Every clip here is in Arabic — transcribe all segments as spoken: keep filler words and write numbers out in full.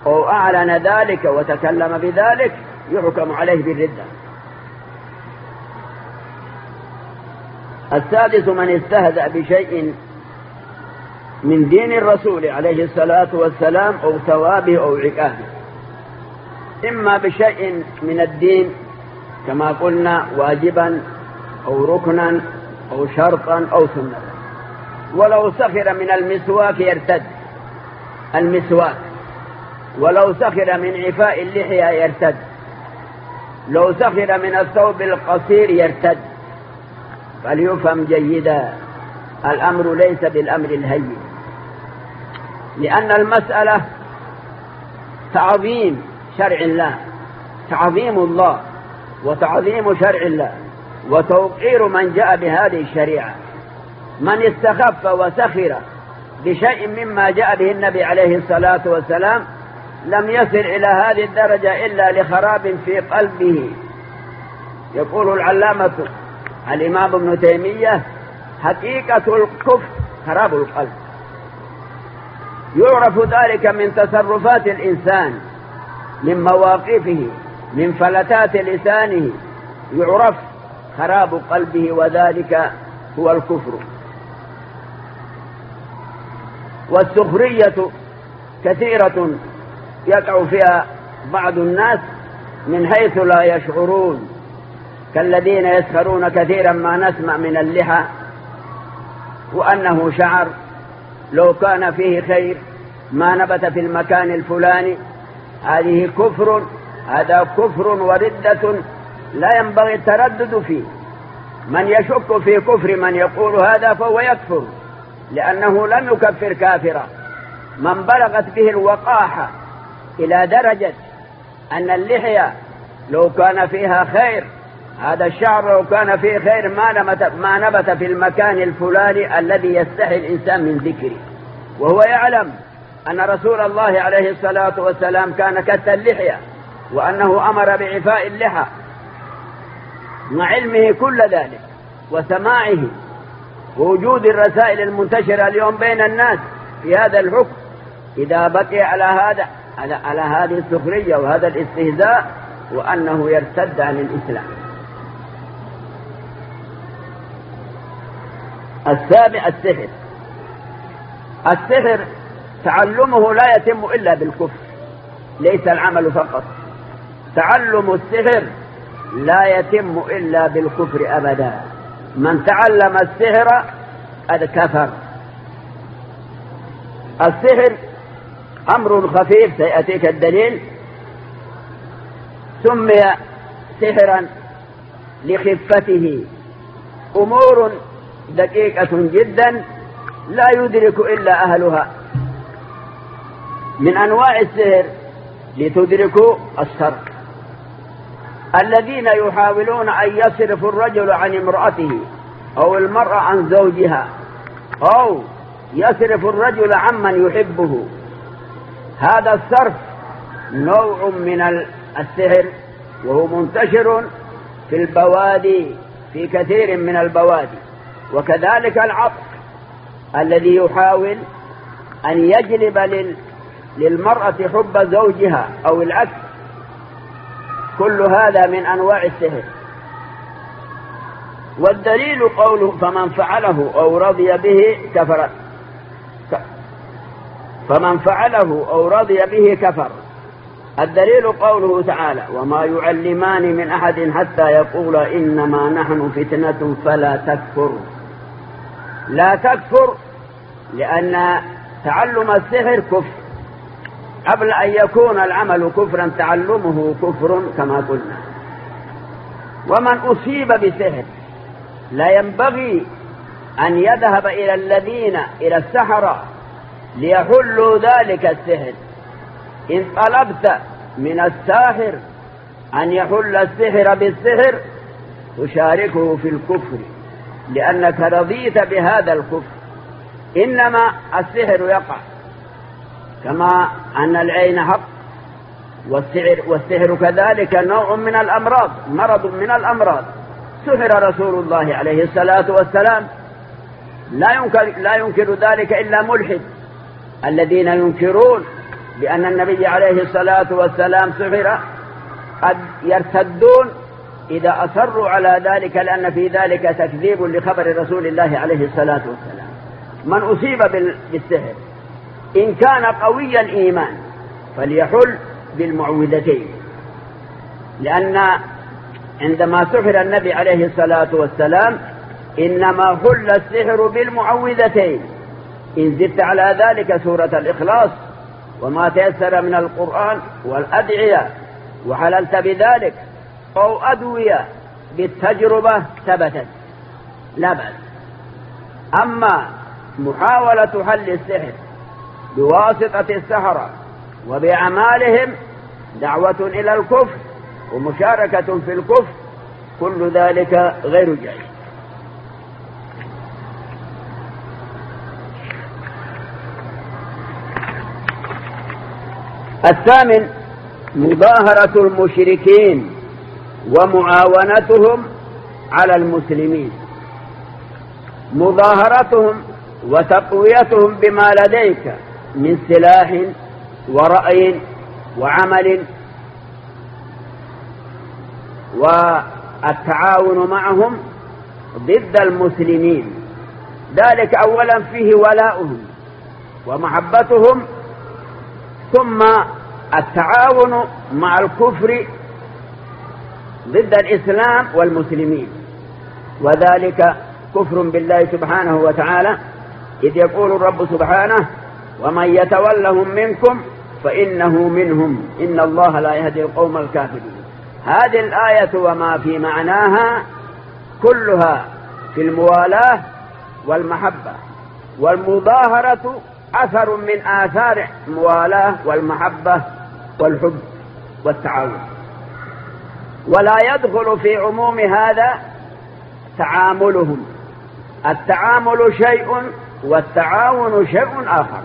أو أعلن ذلك وتكلم بذلك يحكم عليه بالردة. السادس من استهزأ بشيء من دين الرسول عليه الصلاة والسلام أو ثوابه أو عقابه، إما بشيء من الدين كما قلنا واجبا أو ركنا أو شرطا أو سنة. ولو سخر من المسواك يرتد المسواك، ولو سخر من عفاء اللحية يرتد، لو سخر من الثوب القصير يرتد. فليفهم جيدا الأمر ليس بالأمر الهين، لأن المسألة تعظيم شرع الله، تعظيم الله وتعظيم شرع الله وتوقير من جاء بهذه الشريعة. من استخف وسخر بشيء مما جاء به النبي عليه الصلاة والسلام لم يصل إلى هذه الدرجة إلا لخراب في قلبه. يقول العلامة الإمام ابن تيمية: حقيقة الكفر خراب القلب. يعرف ذلك من تصرفات الإنسان، من مواقفه، من فلتات لسانه، يعرف خراب قلبه، وذلك هو الكفر. والسخرية كثيرة يقع فيها بعض الناس من حيث لا يشعرون، كالذين يسخرون كثيرا ما نسمع من اللحى وأنه شعر لو كان فيه خير ما نبت في المكان الفلاني. هذه كفر، هذا كفر وردة لا ينبغي التردد فيه. من يشك في كفر من يقول هذا فهو يكفر، لأنه لم يكفر كافرا. من بلغت به الوقاحة إلى درجة أن اللحية لو كان فيها خير، هذا الشعر لو كان فيه خير ما نبت, ما نبت في المكان الفلاني الذي يستحي الإنسان من ذكره، وهو يعلم أن رسول الله عليه الصلاة والسلام كان كث اللحية وأنه أمر بعفاء اللحى، مع علمه كل ذلك وسماعه ووجود الرسائل المنتشرة اليوم بين الناس في هذا الحكم. إذا بقي على هذا على, على هذه السخرية وهذا الاستهزاء وأنه يرتد عن الإسلام. السابع السحر. السحر تعلمه لا يتم إلا بالكفر، ليس العمل فقط. تعلم السحر لا يتم إلا بالكفر أبدا. من تعلم السحر قد كفر. السحر أمر خفيف سيأتيك الدليل. سمي سحرا لخفته، أمور دقيقة جدا لا يدرك إلا أهلها. من أنواع السحر لتدركوا السرق، الذين يحاولون أن يصرف الرجل عن امرأته أو المرأة عن زوجها، أو يصرف الرجل عمن يحبه. هذا الصرف نوع من السحر، وهو منتشر في البوادي، في كثير من البوادي. وكذلك العطف الذي يحاول أن يجلب للمرأة حب زوجها أو العكس، كل هذا من أنواع السحر. والدليل قوله: فمن فعله أو رضي به كفر. فمن فعله أو رضي به كفر. الدليل قوله تعالى: وما يعلمان من أحد حتى يقولا إنما نحن فتنة فلا تكفر. لا تكفر، لأن تعلم السحر كفر. قبل أن يكون العمل كفرا تعلمه كفر كما قلنا. ومن أصيب بسحر لا ينبغي أن يذهب إلى الذين إلى السحرة ليحلوا ذلك السحر. إن طلبت من الساحر أن يحل السحر بالسحر تشاركه في الكفر، لأنك رضيت بهذا الكفر. إنما السحر يقع كما أن العين حق، والسحر, والسحر كذلك نوع من الأمراض، مرض من الأمراض. سحر رسول الله عليه الصلاة والسلام، لا ينكر, لا ينكر ذلك إلا ملحد. الذين ينكرون بأن النبي عليه الصلاة والسلام سحر قد يرتدون إذا أصروا على ذلك، لأن في ذلك تكذيب لخبر رسول الله عليه الصلاة والسلام. من أصيب بالسحر إن كان قوي الإيمان فليحل بالمعوذتين، لأن عندما سحر النبي عليه الصلاة والسلام إنما حل السحر بالمعوذتين. إن زدت على ذلك سورة الإخلاص وما تيسر من القرآن والأدعية وحللت بذلك أو أدوية بالتجربة ثبتت لا بأس. أما محاولة حل السحر بواسطة السحرة وبأعمالهم دعوة إلى الكفر ومشاركة في الكفر، كل ذلك غير جائز. الثامن مظاهرة المشركين ومعاونتهم على المسلمين. مظاهرتهم وتقويتهم بما لديك من سلاح ورأي وعمل، والتعاون معهم ضد المسلمين، ذلك أولا فيه ولاؤهم ومحبتهم، ثم التعاون مع الكفر ضد الإسلام والمسلمين، وذلك كفر بالله سبحانه وتعالى، إذ يقول الرب سبحانه ومن يتولهم منكم فإنه منهم إن الله لا يهدي القوم الكافرين. هذه الآية وما في معناها كلها في الموالاة والمحبة، والمظاهرة أثر من آثار الموالاة والمحبة والحب والتعاون. ولا يدخل في عموم هذا تعاملهم. التعامل شيء والتعاون شيء آخر.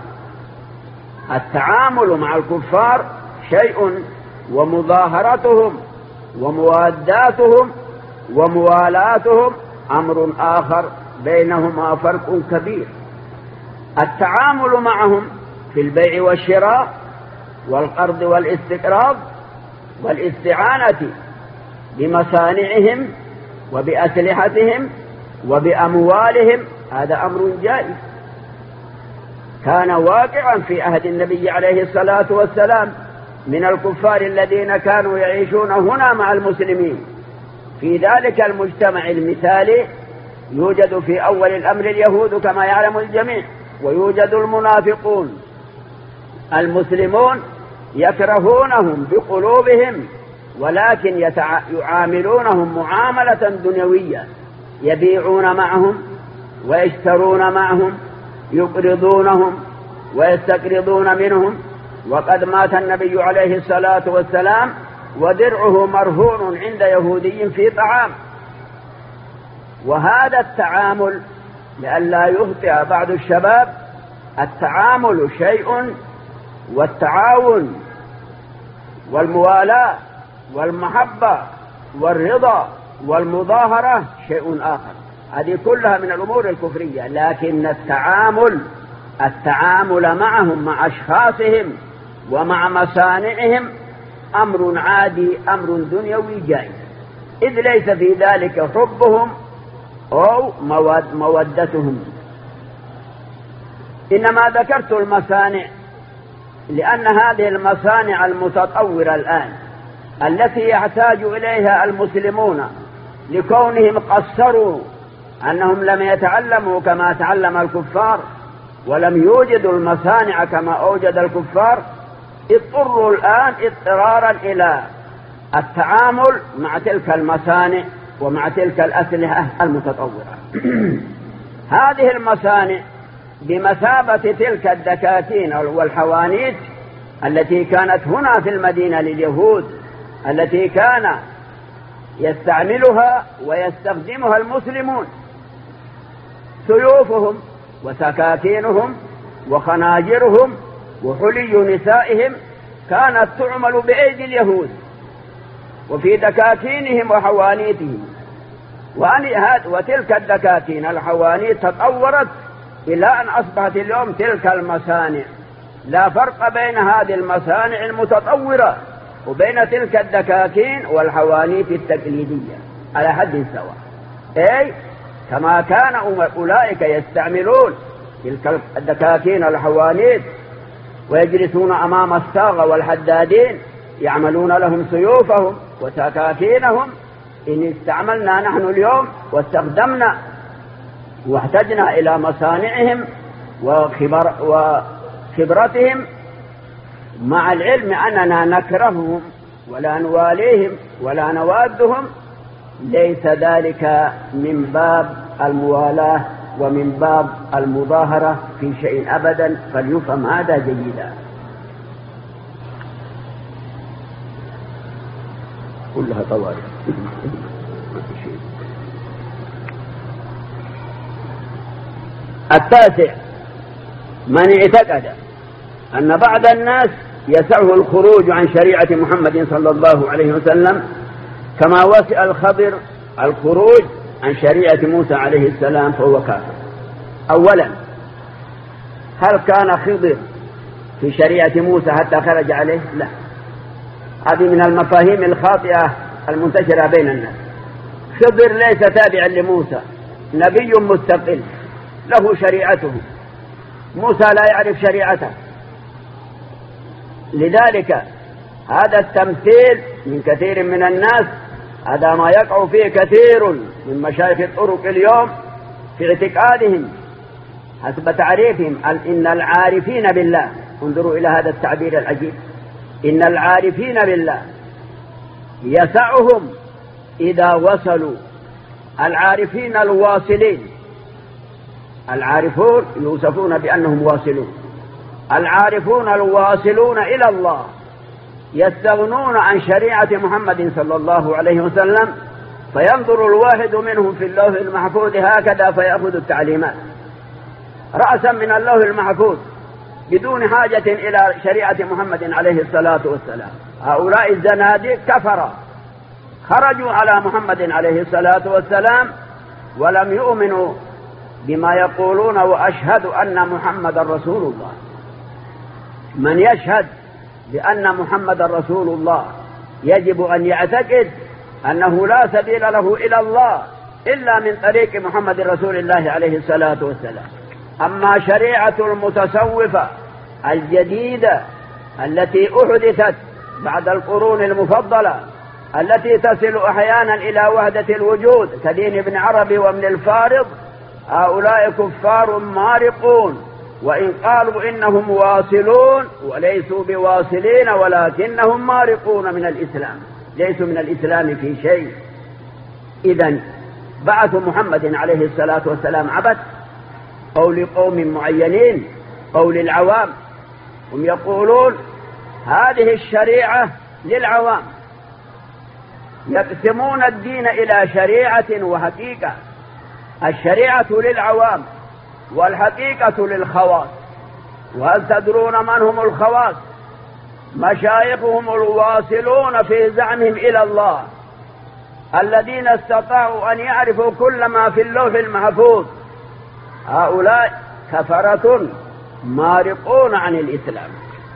التعامل مع الكفار شيء، ومظاهرتهم ومواداتهم وموالاتهم أمر آخر، بينهما فرق كبير. التعامل معهم في البيع والشراء والقرض والاستقراض والاستعانة بمصانعهم وبأسلحتهم وبأموالهم، هذا أمر جائز كان واقعا في عهد النبي عليه الصلاة والسلام من الكفار الذين كانوا يعيشون هنا مع المسلمين. في ذلك المجتمع المثالي يوجد في أول الأمر اليهود كما يعلم الجميع، ويوجد المنافقون. المسلمون يكرهونهم بقلوبهم، ولكن يتع... يعاملونهم معاملة دنيوية، يبيعون معهم ويشترون معهم، يقرضونهم ويستقرضون منهم. وقد مات النبي عليه الصلاة والسلام ودرعه مرهون عند يهودي في طعام. وهذا التعامل لئلا يخطئ بعض الشباب، التعامل شيء والتعاون والموالاة والمحبة والرضا والمظاهرة شيء آخر. هذه كلها من الأمور الكفرية. لكن التعامل التعامل معهم مع أشخاصهم ومع مصانعهم أمر عادي، أمر دنيوي جائز، إذ ليس في ذلك حبهم أو مود مودتهم. إنما ذكرت المصانع لأن هذه المصانع المتطورة الآن التي يحتاج إليها المسلمون لكونهم قصروا أنهم لم يتعلموا كما تعلم الكفار ولم يوجدوا المصانع كما أوجد الكفار، اضطروا الآن اضطرارا إلى التعامل مع تلك المصانع ومع تلك الأسلحة المتطورة. هذه المصانع بمثابة تلك الدكاكين والحوانيت التي كانت هنا في المدينة لليهود، التي كان يستعملها ويستخدمها المسلمون. سيوفهم وسكاكينهم وخناجرهم وحلي نسائهم كانت تعمل بأيدي اليهود وفي دكاكينهم وحوانيتهم. وتلك الدكاكين الحوانيت تطورت إلى أن أصبحت اليوم تلك المصانع لا فرق بين هذه المصانع المتطورة وبين تلك الدكاكين والحوانيت التقليدية على حد سواء. أي كما كان أولئك يستعملون تلك الدكاكين والحوانيت ويجلسون أمام الصاغة والحدادين يعملون لهم سيوفهم وسكاكينهم، إن استعملنا نحن اليوم واستخدمنا واحتجنا إلى مصانعهم وخبر وخبرتهم، مع العلم أننا نكرههم ولا نواليهم ولا نوادهم، ليس ذلك من باب الموالاة ومن باب المظاهرة في شيء أبدا، فليفهم هذا جيدا. كلها طوارئ. التاسع: من اعتقد أن بعض الناس يسعه الخروج عن شريعة محمد صلى الله عليه وسلم كما وسع الخضر الخروج عن شريعة موسى عليه السلام فهو كافر. أولا، هل كان خضر في شريعة موسى حتى خرج عليه؟ لا، هذه من المفاهيم الخاطئة المنتشرة بين الناس. خضر ليس تابعا لموسى، نبي مستقل له شريعته، موسى لا يعرف شريعته. لذلك هذا التمثيل من كثير من الناس، هذا ما يقع فيه كثير من مشايخ الطرق اليوم في اعتقادهم حسب تعريفهم إن العارفين بالله، انظروا إلى هذا التعبير العجيب، إن العارفين بالله يسعهم إذا وصلوا، العارفين الواصلين، العارفون يوصفون بأنهم واصلون، العارفون الواصلون إلى الله يستغنون عن شريعة محمد صلى الله عليه وسلم، فينظر الواحد منهم في اللوح المحفوظ هكذا فيأخذ التعليمات رأسا من اللوح المحفوظ بدون حاجة إلى شريعة محمد عليه الصلاة والسلام. هؤلاء الزنادق كفروا، خرجوا على محمد عليه الصلاة والسلام ولم يؤمنوا بما يقولون وأشهد أن محمد رسول الله. من يشهد بأن محمد رسول الله يجب أن يعتقد أنه لا سبيل له إلى الله إلا من طريق محمد رسول الله عليه الصلاة والسلام. أما شريعة المتصوفة الجديدة التي أحدثت بعد القرون المفضلة التي تصل أحيانا إلى وحدة الوجود كدين ابن عربي وابن الفارض، هؤلاء كفار مارقون، وإن قالوا إنهم واصلون وليسوا بواصلين ولكنهم مارقون من الإسلام، ليسوا من الإسلام في شيء. إذن بعث محمد عليه الصلاة والسلام عبث أو لقوم معينين أو للعوام؟ هم يقولون هذه الشريعة للعوام، يقسمون الدين إلى شريعة وحقيقة، الشريعة للعوام والحقيقة للخواص. وهل تدرون من هم الخواص؟ مشايخهم الواصلون في زعمهم إلى الله الذين استطاعوا أن يعرفوا كل ما في اللوح المحفوظ، هؤلاء كفرة مارقون عن الإسلام.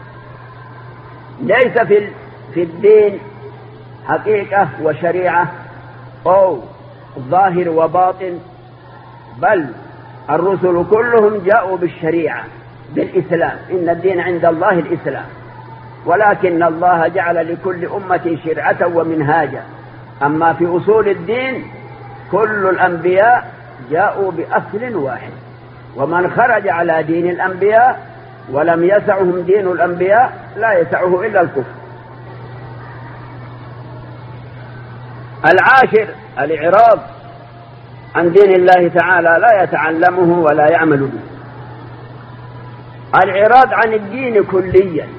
ليس في في الدين حقيقة وشريعة أو ظاهر وباطن، بل الرسل كلهم جاءوا بالشريعة بالإسلام، إن الدين عند الله الإسلام، ولكن الله جعل لكل أمة شرعة ومنهاجا. أما في أصول الدين كل الأنبياء جاءوا بأصل واحد، ومن خرج على دين الأنبياء ولم يسعهم دين الأنبياء لا يسعه إلا الكفر. العاشر الإعراض عن دين الله تعالى، لا يتعلمه ولا يعمل به. الإعراض عن الدين كليا،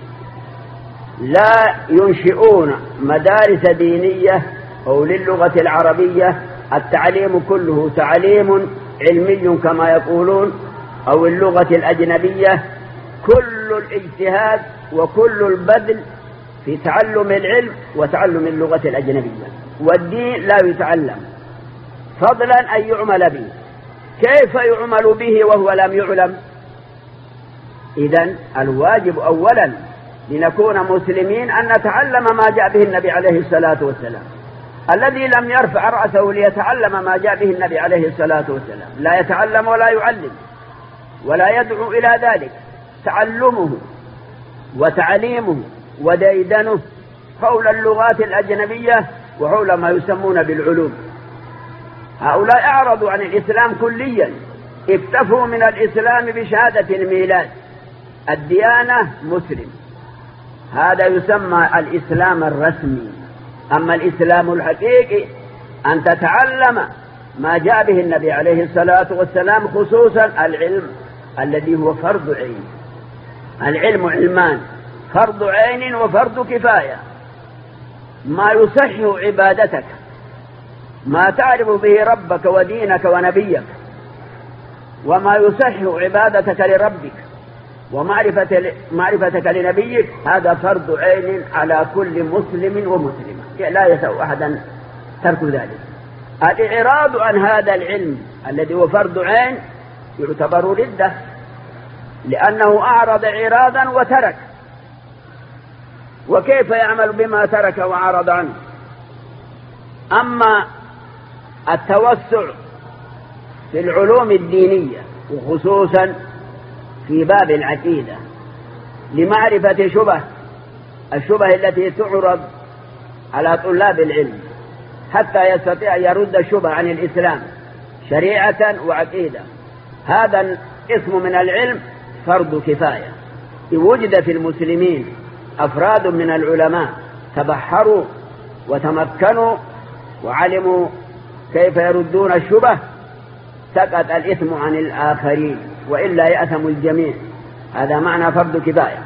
لا ينشئون مدارس دينية أو للغة العربية، التعليم كله تعليم علمي كما يقولون، أو اللغة الأجنبية، كل الاجتهاد وكل البذل في تعلم العلم وتعلم اللغة الأجنبية، والدين لا يتعلم، فضلا أن يعمل به. كيف يعمل به وهو لم يعلم؟ إذن الواجب أولا لنكون مسلمين أن نتعلم ما جاء به النبي عليه الصلاة والسلام. الذي لم يرفع رأسه ليتعلم ما جاء به النبي عليه الصلاة والسلام لا يتعلم ولا يعلم ولا يدعو إلى ذلك. تعلمه وتعليمه وديدنه حول اللغات الأجنبية وحول ما يسمون بالعلوم. هؤلاء أعرضوا عن الإسلام كليا، اكتفوا من الإسلام بشهادة الميلاد، الديانة مسلم، هذا يسمى الإسلام الرسمي. أما الإسلام الحقيقي أن تتعلم ما جاء به النبي عليه الصلاة والسلام، خصوصا العلم الذي هو فرض عين. العلم علمان، فرض عين وفرض كفاية. ما يصح عبادتك، ما تعرف به ربك ودينك ونبيك، وما يصح عبادتك لربك ومعرفة معرفتك لنبيك، هذا فرض عين على كل مسلم ومسلمة، لا يسع أحدا ترك ذلك. الإعراض عن هذا العلم الذي هو فرض عين يعتبر ردة، لأنه أعرض إعراضا وترك، وكيف يعمل بما ترك وعرض عنه؟ أما التوسع في العلوم الدينية وخصوصا في باب العقيدة لمعرفة شبه الشبه التي تعرض على طلاب العلم حتى يستطيع يرد الشبه عن الإسلام شريعة وعقيدة، هذا اسم من العلم فرض كفاية. وجد في المسلمين أفراد من العلماء تبحروا وتمكنوا وعلموا كيف يردون الشبه، سقط الإثم عن الآخرين وإلا يأثم الجميع. هذا معنى فرض كفاية.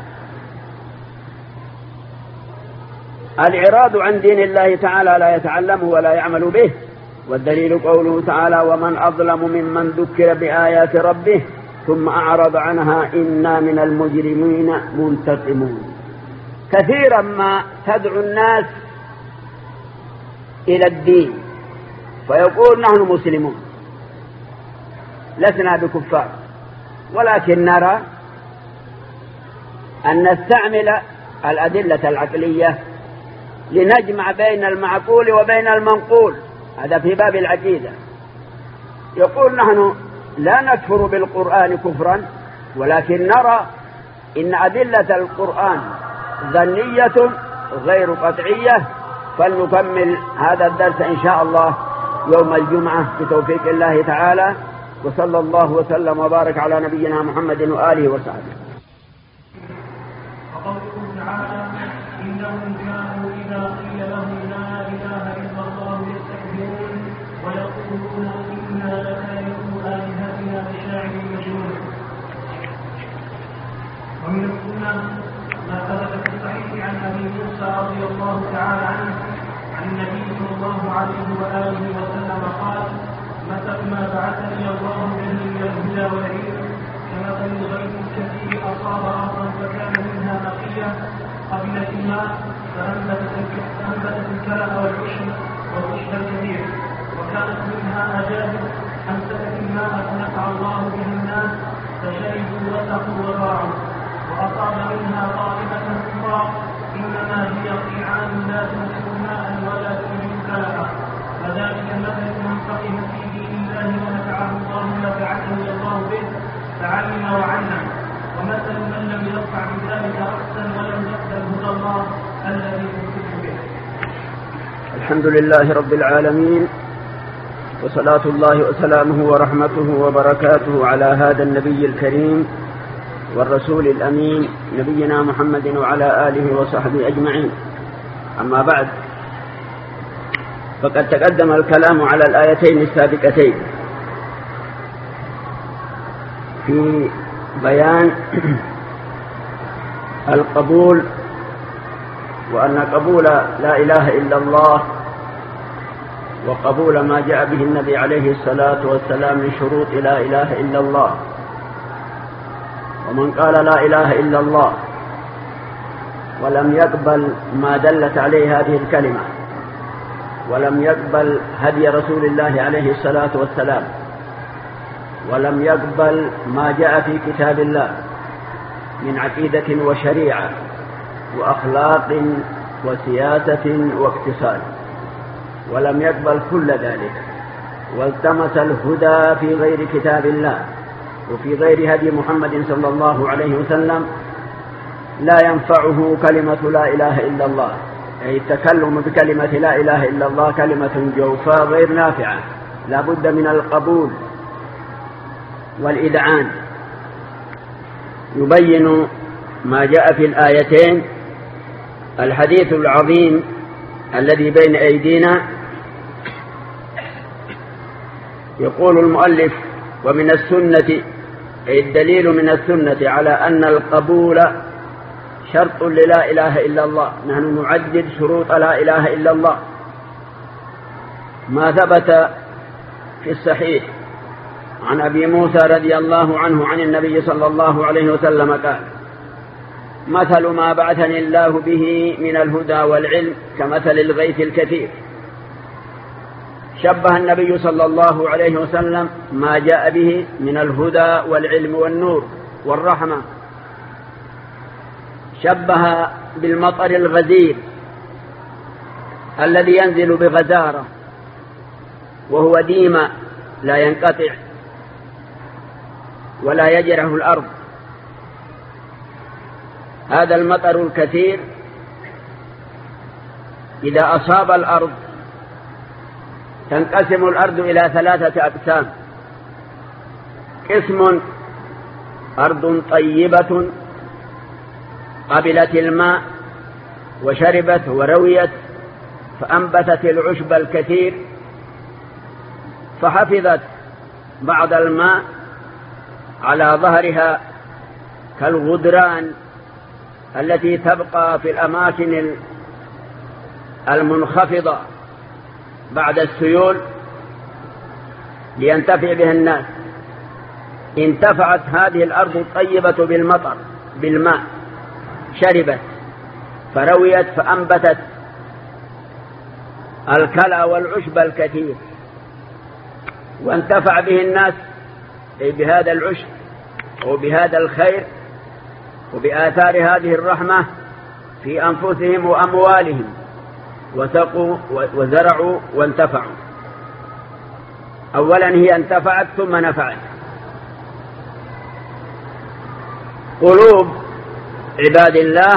الإعراض عن دين الله تعالى لا يتعلمه ولا يعمل به، والدليل قوله تعالى: ومن أظلم ممن ذكر بآيات ربه ثم أعرض عنها إنا من المجرمين منتقمون. كثيرا ما تدعو الناس إلى الدين فيقول نحن مسلمون لسنا بكفار، ولكن نرى أن نستعمل الأدلة العقلية لنجمع بين المعقول وبين المنقول، هذا في باب العقيدة. يقول نحن لا نكفر بالقرآن كفرا، ولكن نرى إن أدلة القرآن ظنية غير قطعية، فلنكمل هذا الدرس إن شاء الله يوم الجمعة بتوفيق الله تعالى، وصلى الله وسلم وبارك على نبينا محمد وآله وصحبه. وقوله تعالى: إنهم كانوا إذا قيل لهم لا إله إلا الله يستكبرون ويقولون إنا لتاركو آلهتنا لشاعر مجنون. ومن السنة ما ثبت في الصحيح عن أبي موسى رضي الله تعالى عنه عن النبي صلى الله عليه وآله وسلم قال: مثل ما بعثني الله به من الهدى والعلم كمثل الغيث الكثير أصاب أرضا فكان منها نقية قبلت الماء فأنبتت الكلأ والعشب والعشب الكثير، وكانت منها أجابر أمسكت الماء فنفع الله به الناس فشربوا وسقوا وباعوا، وأصاب منها طائفة أخرى إنما هي قيعان لا تنشر ماء ولا تنشر كلأ، وذلك مثل من فقه في دين الله ونفعه الله نفعته الله به فعلم وعلم، ومثل من لم يرفع بذلك رأسا ولم يقبل هدى الله الذي يمسك به. الحمد لله رب العالمين، وصلاة الله وسلامه ورحمته وبركاته على هذا النبي الكريم والرسول الأمين نبينا محمد وعلى آله وصحبه أجمعين. أما بعد، فقد تقدم الكلام على الآيتين السابقتين في بيان القبول، وأن قبول لا إله إلا الله وقبول ما جاء به النبي عليه الصلاة والسلام من شروط لا إله إلا الله. ومن قال لا إله إلا الله ولم يقبل ما دلت عليه هذه الكلمة ولم يقبل هدي رسول الله عليه الصلاة والسلام ولم يقبل ما جاء في كتاب الله من عقيدة وشريعة وأخلاق وسياسة واقتصاد، ولم يقبل كل ذلك، والتمس الهدى في غير كتاب الله وفي غير هدي محمد صلى الله عليه وسلم، لا ينفعه كلمة لا إله إلا الله، أي التكلم بكلمة لا إله إلا الله كلمة جوفاء غير نافعة، لا بد من القبول والإذعان. يبين ما جاء في الآيتين الحديث العظيم الذي بين أيدينا. يقول المؤلف: ومن السنة، أي الدليل من السنة على أن القبول شرط للا إله إلا الله. نحن نعدد شروط لا إله إلا الله. ما ثبت في الصحيح عن أبي موسى رضي الله عنه عن النبي صلى الله عليه وسلم قال: مثل ما بعثني الله به من الهدى والعلم كمثل الغيث الكثير. شبه النبي صلى الله عليه وسلم ما جاء به من الهدى والعلم والنور والرحمة، شبه بالمطر الغزير الذي ينزل بغزارة وهو ديما لا ينقطع ولا يجرح الأرض. هذا المطر الكثير إذا أصاب الأرض تنقسم الأرض إلى ثلاثة أقسام: قسم أرض طيبة قبلت الماء وشربت ورويت فأنبتت العشب الكثير فحفظت بعض الماء على ظهرها كالغدران التي تبقى في الأماكن المنخفضة بعد السيول لينتفع بها الناس. انتفعت هذه الأرض الطيبة بالمطر بالماء، شربت فرويت فأنبتت الكلى والعشب الكثير، وانتفع به الناس أي بهذا العشب وبهذا الخير وبآثار هذه الرحمة في أنفسهم وأموالهم، وسقوا وزرعوا وانتفعوا. أولا هي انتفعت ثم نفعت. قلوب عباد الله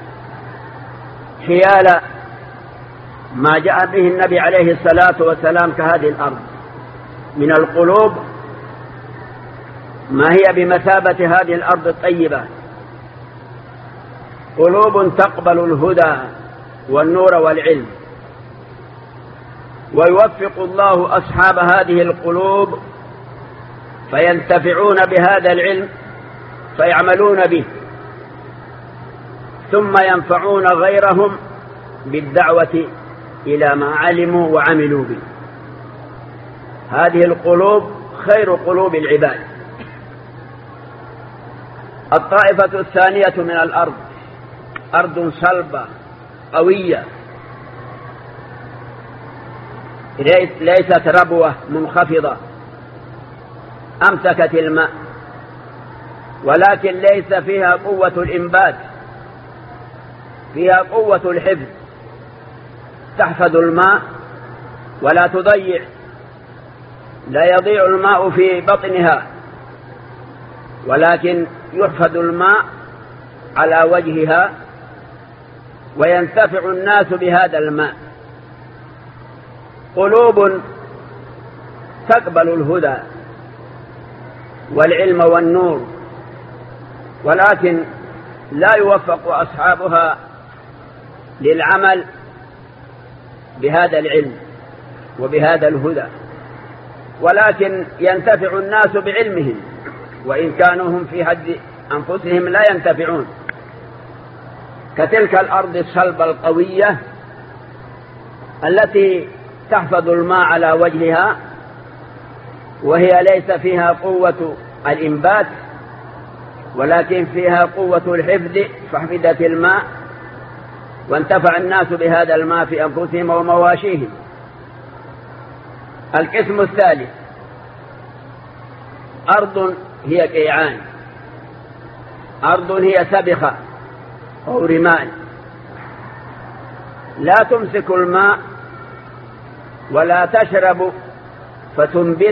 حيال ما جاء به النبي عليه الصلاة والسلام كهذه الأرض من القلوب ما هي بمثابة هذه الأرض الطيبة، قلوب تقبل الهدى والنور والعلم، ويوفق الله أصحاب هذه القلوب فينتفعون بهذا العلم فيعملون به، ثم ينفعون غيرهم بالدعوة إلى ما علموا وعملوا به. هذه القلوب خير قلوب العباد. الطائفة الثانية من الأرض أرض صلبة قوية ليست ربوة منخفضة أمسكت الماء، ولكن ليس فيها قوة الإنبات، فيها قوة الحفظ، تحفظ الماء ولا تضيع، لا يضيع الماء في بطنها، ولكن يحفظ الماء على وجهها وينتفع الناس بهذا الماء. قلوب تقبل الهدى والعلم والنور، ولكن لا يوفق أصحابها للعمل بهذا العلم وبهذا الهدى، ولكن ينتفع الناس بعلمهم وإن كانوا هم في حد أنفسهم لا ينتفعون. كتلك الأرض الصلبة القوية التي تحفظ الماء على وجهها وهي ليس فيها قوة الإنبات ولكن فيها قوة الحفظ، فحفظت الماء وانتفع الناس بهذا الماء في أنفسهم ومواشيهم. القسم الثالث أرض هي قيعان أرض هي سبخة أو رمال لا تمسك الماء ولا تشرب فتنبت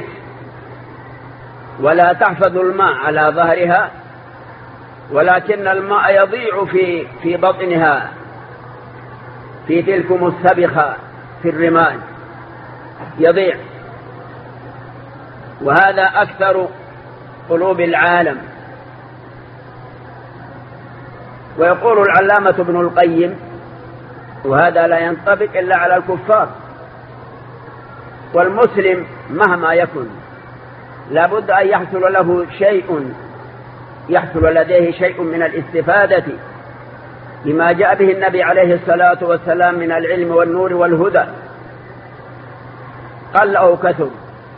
ولا تحفظ الماء على ظهرها، ولكن الماء يضيع في في بطنها في تلكم السبخة في الرمال يضيع. وهذا أكثر قلوب العالم. ويقول العلامة ابن القيم، وهذا لا ينطبق إلا على الكفار، والمسلم مهما يكن لا بد أن يحصل له شيء يحصل لديه شيء من الاستفادة بما جاء به النبي عليه الصلاة والسلام من العلم والنور والهدى، قل أو كثر،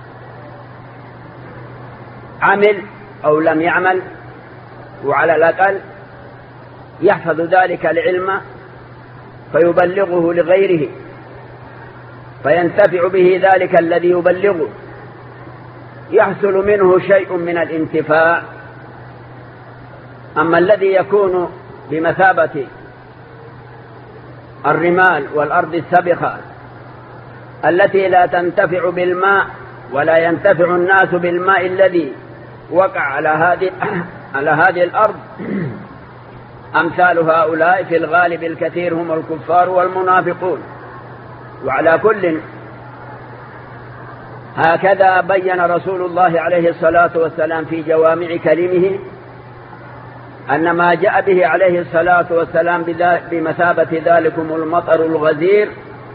عمل أو لم يعمل، وعلى الأقل يحفظ ذلك العلم فيبلغه لغيره فينتفع به ذلك الذي يبلغه، يحصل منه شيء من الانتفاع. أما الذي يكون بمثابة الرمال والأرض السبخة التي لا تنتفع بالماء ولا ينتفع الناس بالماء الذي وقع على هذه على هذه الأرض، أمثال هؤلاء في الغالب الكثير هم الكفار والمنافقون. وعلى كل هكذا بين رسول الله عليه الصلاة والسلام في جوامع كلمه أن ما جاء به عليه الصلاة والسلام بمثابة ذلكم المطر الغزير،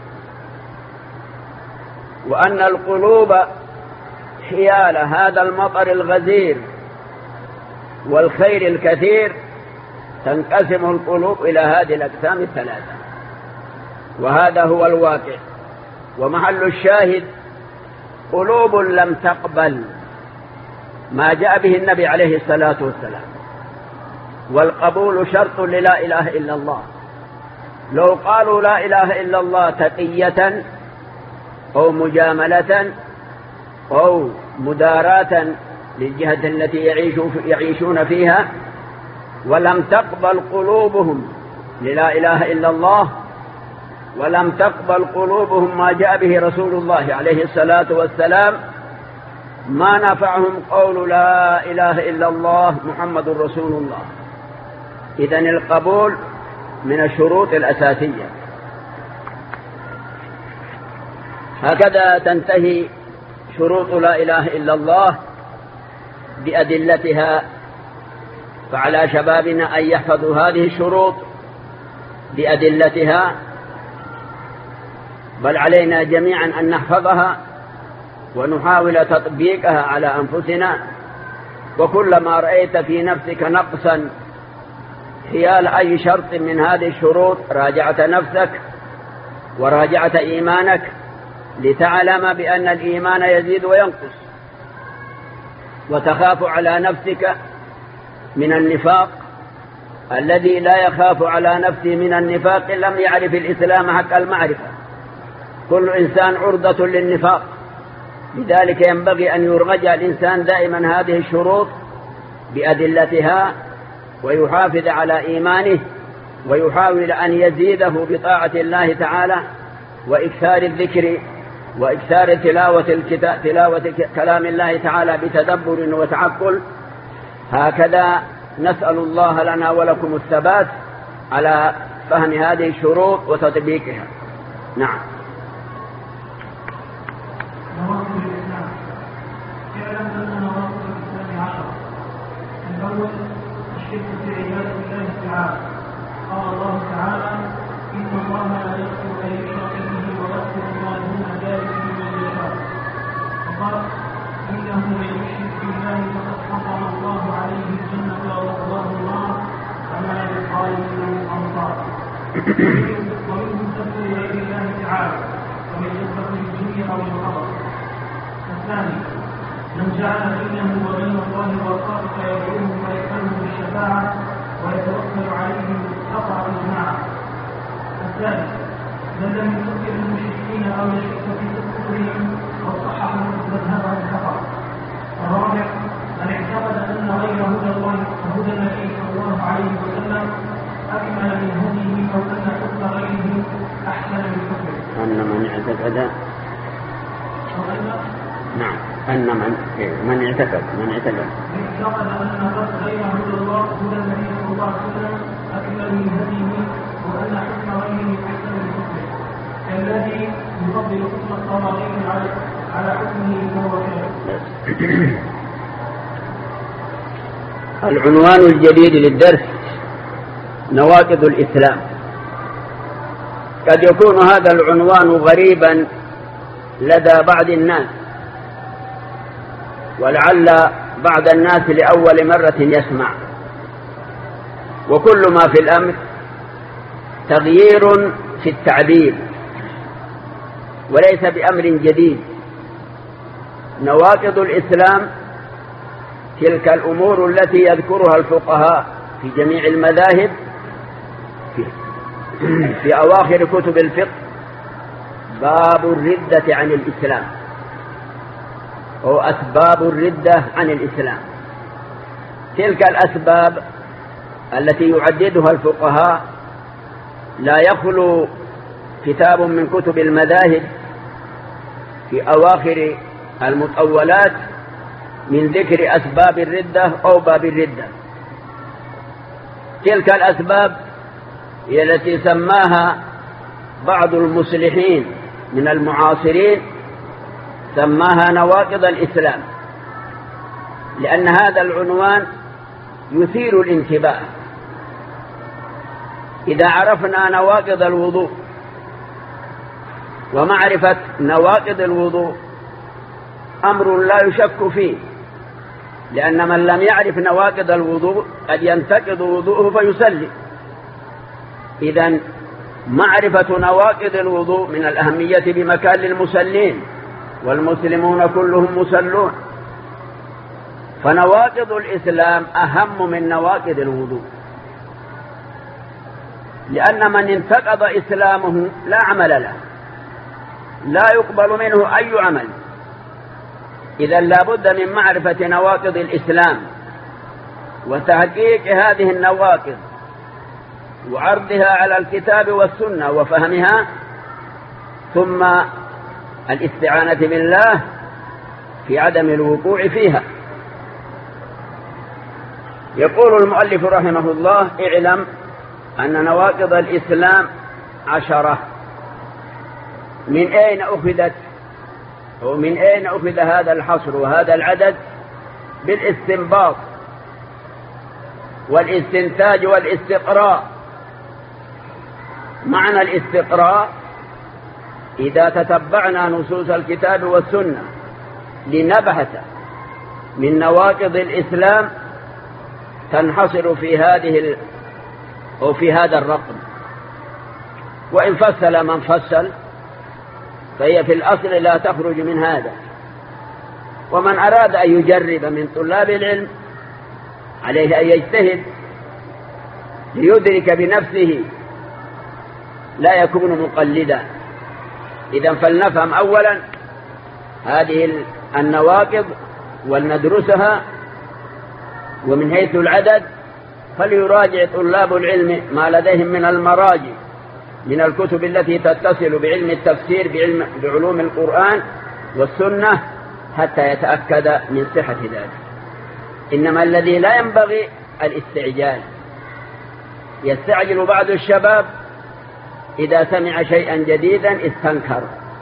وأن القلوب حيال هذا المطر الغزير والخير الكثير تنقسم القلوب إلى هذه الأقسام الثلاثة. وهذا هو الواقع. ومحل الشاهد قلوب لم تقبل ما جاء به النبي عليه الصلاة والسلام، والقبول شرط للا إله إلا الله. لو قالوا لا إله إلا الله تقية أو مجاملة أو مداراة للجهة التي يعيشون فيها، ولم تقبل قلوبهم للا إله إلا الله، ولم تقبل قلوبهم ما جاء به رسول الله عليه الصلاة والسلام، ما نفعهم قول لا إله إلا الله محمد رسول الله. إذن القبول من الشروط الأساسية. هكذا تنتهي شروط لا إله إلا الله بأدلتها. فعلى شبابنا أن يحفظوا هذه الشروط بأدلتها، بل علينا جميعا أن نحفظها ونحاول تطبيقها على أنفسنا. وكلما رأيت في نفسك نقصا حيال أي شرط من هذه الشروط راجعت نفسك وراجعت إيمانك، لتعلم بأن الإيمان يزيد وينقص، وتخاف على نفسك من النفاق. الذي لا يخاف على نفسه من النفاق لم يعرف الإسلام حق المعرفة. كل إنسان عرضة للنفاق، لذلك ينبغي أن يرجع الإنسان دائما هذه الشروط بأدلتها، ويحافظ على إيمانه، ويحاول أن يزيده بطاعة الله تعالى وإكثار الذكر وإكثار تلاوة, الكتاب تلاوة كلام الله تعالى بتدبر وتعقل. هكذا نسأل الله لنا ولكم الثبات على فهم هذه الشروط وتطبيقها. نعم. نواقض الإسلام. اعلم أن نواقض الإسلام عشرة. الأول الشرك في عبادة الله تعالى. قال الله تعالى: إن الله لا يغفر أن يشرك به ويغفر ما دون ذلك لمن يشاء. وقال: إنه من يشرك بالله فقد حرم الله عليه الجنة ومأواه النار وما للظالمين من أنصار. ومنهم سب غير الله تعالى ومن يسبح الجن أو القمر. الثاني من جعل بينه وبين الله واسطة يدعوه ويسأله بالشفاعة ويتوكل عليهم قطع إجماعا. الثالث من لم يكفر المشركين أو يشك في كفرهم أو صحح مذهبهم كفر. الرابع من اعتقد أن غير هدى الله هدى النبي صلى الله عليه وسلم أكمل من هديه أو أن حكم غيره أحسن من حكمه. أن من اعتقد أو أن نعم أن من من اعتقد من اعتقد اعتقد أن غير هدى الله هدى النبي صلى الله عليه وسلم أكمل من هديه وأن حكم غيره أحسن من حكمه كالذي يفضل حكم الطواغيت على على حكمه وهو كافر. العنوان الجديد للدرس نواقض الإسلام. قد يكون هذا العنوان غريبا لدى بعض الناس، ولعل بعض الناس لأول مرة يسمع، وكل ما في الأمر تغيير في التعبير وليس بأمر جديد. نواقض الإسلام تلك الأمور التي يذكرها الفقهاء في جميع المذاهب في, في أواخر كتب الفقه، باب الردة عن الإسلام أو أسباب الردة عن الإسلام. تلك الأسباب التي يعددها الفقهاء لا يخلو كتاب من كتب المذاهب في أواخر المطولات من ذكر أسباب الردة أو باب الردة. تلك الأسباب هي التي سماها بعض المصلحين من المعاصرين سماها نواقض الإسلام، لأن هذا العنوان يثير الانتباه. إذا عرفنا نواقض الوضوء، ومعرفة نواقض الوضوء أمر لا يشك فيه، لأن من لم يعرف نواقض الوضوء قد ينتقض وضوءه فيصلي. إذن معرفة نواقض الوضوء من الأهمية بمكان للمصلين، والمسلمون كلهم مسلون، فنواقض الإسلام أهم من نواقض الوضوء، لأن من انتقض إسلامه لا عمل له، لا يقبل منه أي عمل. إذا لا بد من معرفة نواقض الإسلام وتحقيق هذه النواقض وعرضها على الكتاب والسنة وفهمها، ثم الاستعانة بالله في عدم الوقوع فيها. يقول المؤلف رحمه الله: اعلم أن نواقض الإسلام عشرة. من أين أخذت ومن أين أخذ هذا الحصر وهذا العدد؟ بالاستنباط والاستنتاج والاستقراء. معنى الاستقراء: إذا تتبعنا نصوص الكتاب والسنة لنبحث من نواقض الإسلام تنحصر في هذه ال... أو في هذا الرقم. وإن فصل من فصل فهي في الأصل لا تخرج من هذا. ومن أراد أن يجرب من طلاب العلم عليه أن يجتهد ليدرك بنفسه، لا يكون مقلدا. إذن فلنفهم أولا هذه النواقض ولندرسها، ومن حيث العدد فليراجع طلاب العلم ما لديهم من المراجع من الكتب التي تتصل بعلم التفسير بعلم بعلوم القرآن والسنة حتى يتأكد من صحة ذلك. إنما الذي لا ينبغي الاستعجال. يستعجل بعض الشباب إذا سمع شيئا جديدا استنكر،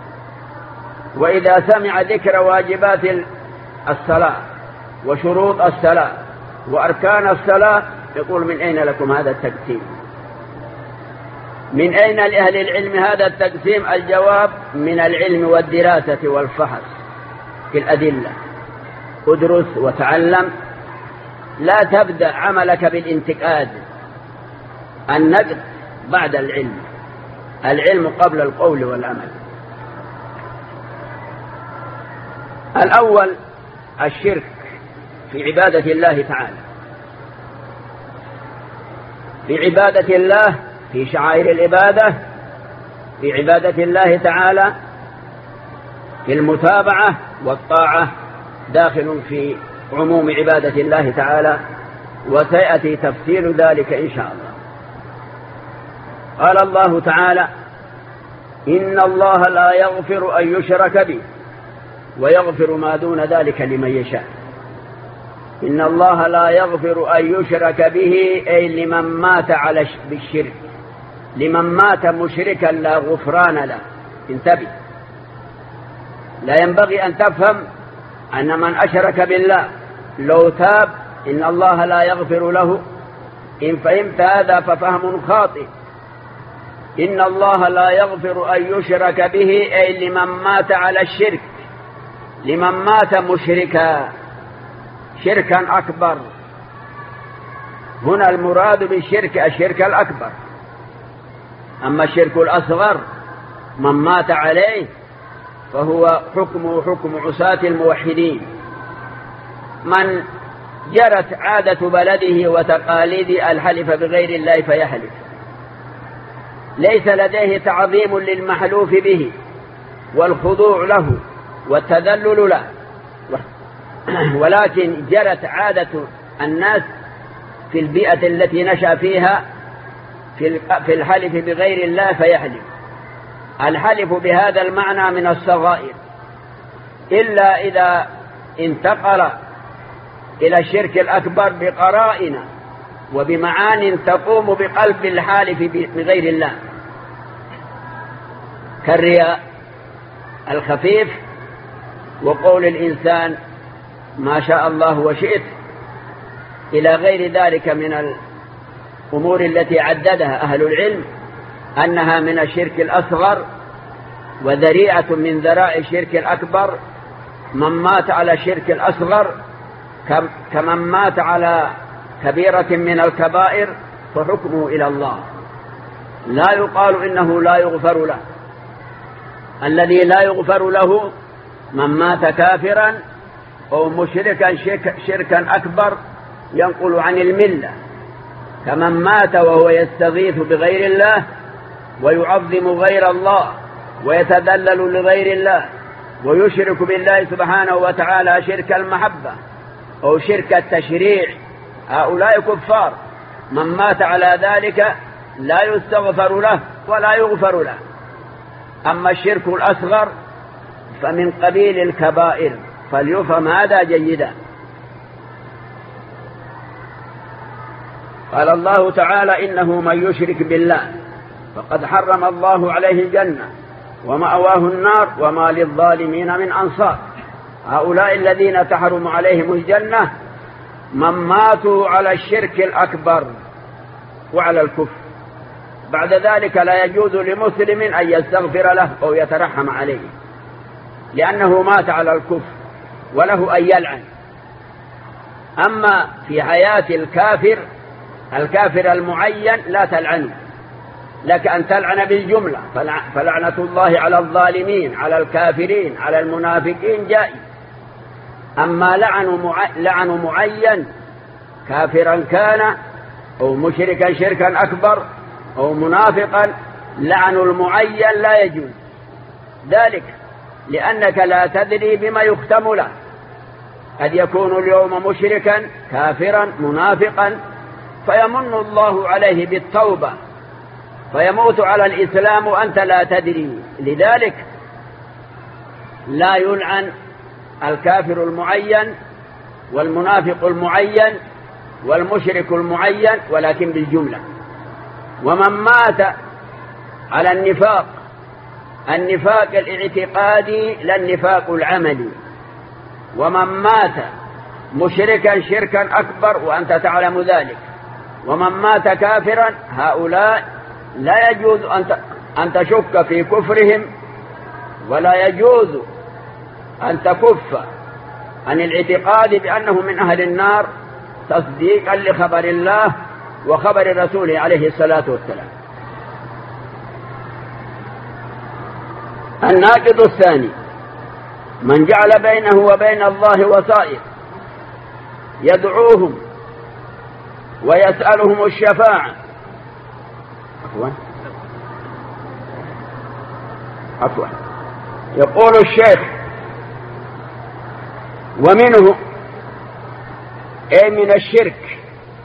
وإذا سمع ذكر واجبات الصلاة وشروط الصلاة وأركان الصلاة يقول: من أين لكم هذا التقسيم؟ من أين لأهل العلم هذا التقسيم؟ الجواب: من العلم والدراسة والفحص في الأدلة. ادرس وتعلم، لا تبدأ عملك بالانتقاد. النقد بعد العلم، العلم قبل القول والعمل. الأول الشرك في عبادة الله تعالى، في عبادة الله، في شعائر العبادة، في عبادة الله تعالى، في المتابعة والطاعة، داخل في عموم عبادة الله تعالى وسيأتي تفصيل ذلك إن شاء الله. قال الله تعالى: إن الله لا يغفر أن يشرك به ويغفر ما دون ذلك لمن يشاء. إن الله لا يغفر أن يشرك به أي لمن مات على بالشرك، لمن مات مشركا لا غفران له. انتبه، لا ينبغي أن تفهم أن من أشرك بالله لو تاب إن الله لا يغفر له. إن فهمت هذا ففهم خاطئ. إن الله لا يغفر أن يشرك به أي لمن مات على الشرك، لمن مات مشركا شركا أكبر. هنا المراد بالشرك الشرك الأكبر. أما الشرك الأصغر من مات عليه فهو حكمه حكم عصاة الموحدين، من جرت عادة بلده وتقاليد الحلف بغير الله فيحلف، ليس لديه تعظيم للمحلوف به والخضوع له والتذلل له، ولكن جرت عادة الناس في البيئة التي نشأ فيها في الحلف بغير الله فيحلف. الحلف بهذا المعنى من الصغائر، إلا إذا انتقل إلى الشرك الأكبر بقرائن وبمعان تقوم بقلب الحالف بغير الله، كالرياء الخفيف وقول الإنسان ما شاء الله وشئت إلى غير ذلك من الأمور التي عددها أهل العلم أنها من الشرك الأصغر وذريعة من ذرائع الشرك الأكبر. من مات على الشرك الأصغر كمن مات على كبيرة من الكبائر فحكمه إلى الله، لا يقال إنه لا يغفر له. الذي لا يغفر له من مات كافرا أو مشركا شركا أكبر ينقل عن الملة، كمن مات وهو يستغيث بغير الله ويعظم غير الله ويتذلل لغير الله ويشرك بالله سبحانه وتعالى شرك المحبة أو شرك التشريع، هؤلاء كفار. من مات على ذلك لا يستغفر له ولا يغفر له. أما الشرك الأصغر فمن قبيل الكبائر، فليفهم هذا جيدا. قال الله تعالى: إنه من يشرك بالله فقد حرم الله عليه الجنة ومأواه النار وما للظالمين من أنصار. هؤلاء الذين تحرم عليهم الجنة من ماتوا على الشرك الأكبر وعلى الكفر، بعد ذلك لا يجوز لمسلم أن يستغفر له أو يترحم عليه، لأنه مات على الكفر وله أن يلعن. أما في حياة الكافر الكافر المعين لا تلعنه، لك أن تلعن بالجملة، فلعنة الله على الظالمين على الكافرين على المنافقين جائز. أما لعن لعن معين كافرا كان أو مشركا شركا أكبر أو منافقا، لعن المعين لا يجوز، ذلك لأنك لا تدري بما يختم له. قد يكون اليوم مشركا كافرا منافقا فيمن الله عليه بالتوبة فيموت على الإسلام وأنت لا تدري، لذلك لا يلعن الكافر المعين والمنافق المعين والمشرك المعين، ولكن بالجملة. ومن مات على النفاق، النفاق الاعتقادي لا النفاق العملي، ومن مات مشركا شركا أكبر وأنت تعلم ذلك، ومن مات كافرا، هؤلاء لا يجوز أن تشك في كفرهم ولا يجوز أن تكف عن الاعتقاد بأنه من أهل النار تصديقا لخبر الله وخبر رسوله عليه الصلاة والسلام. الناقض الثاني من جعل بينه وبين الله وسائط يدعوهم ويسألهم الشفاعة. عفوا عفوا يقول الشيخ: ومنه أي من الشرك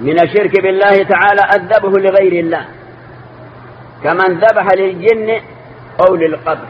من الشرك بالله تعالى الذبح لغير الله، كمن ذبح للجن أو للقبر.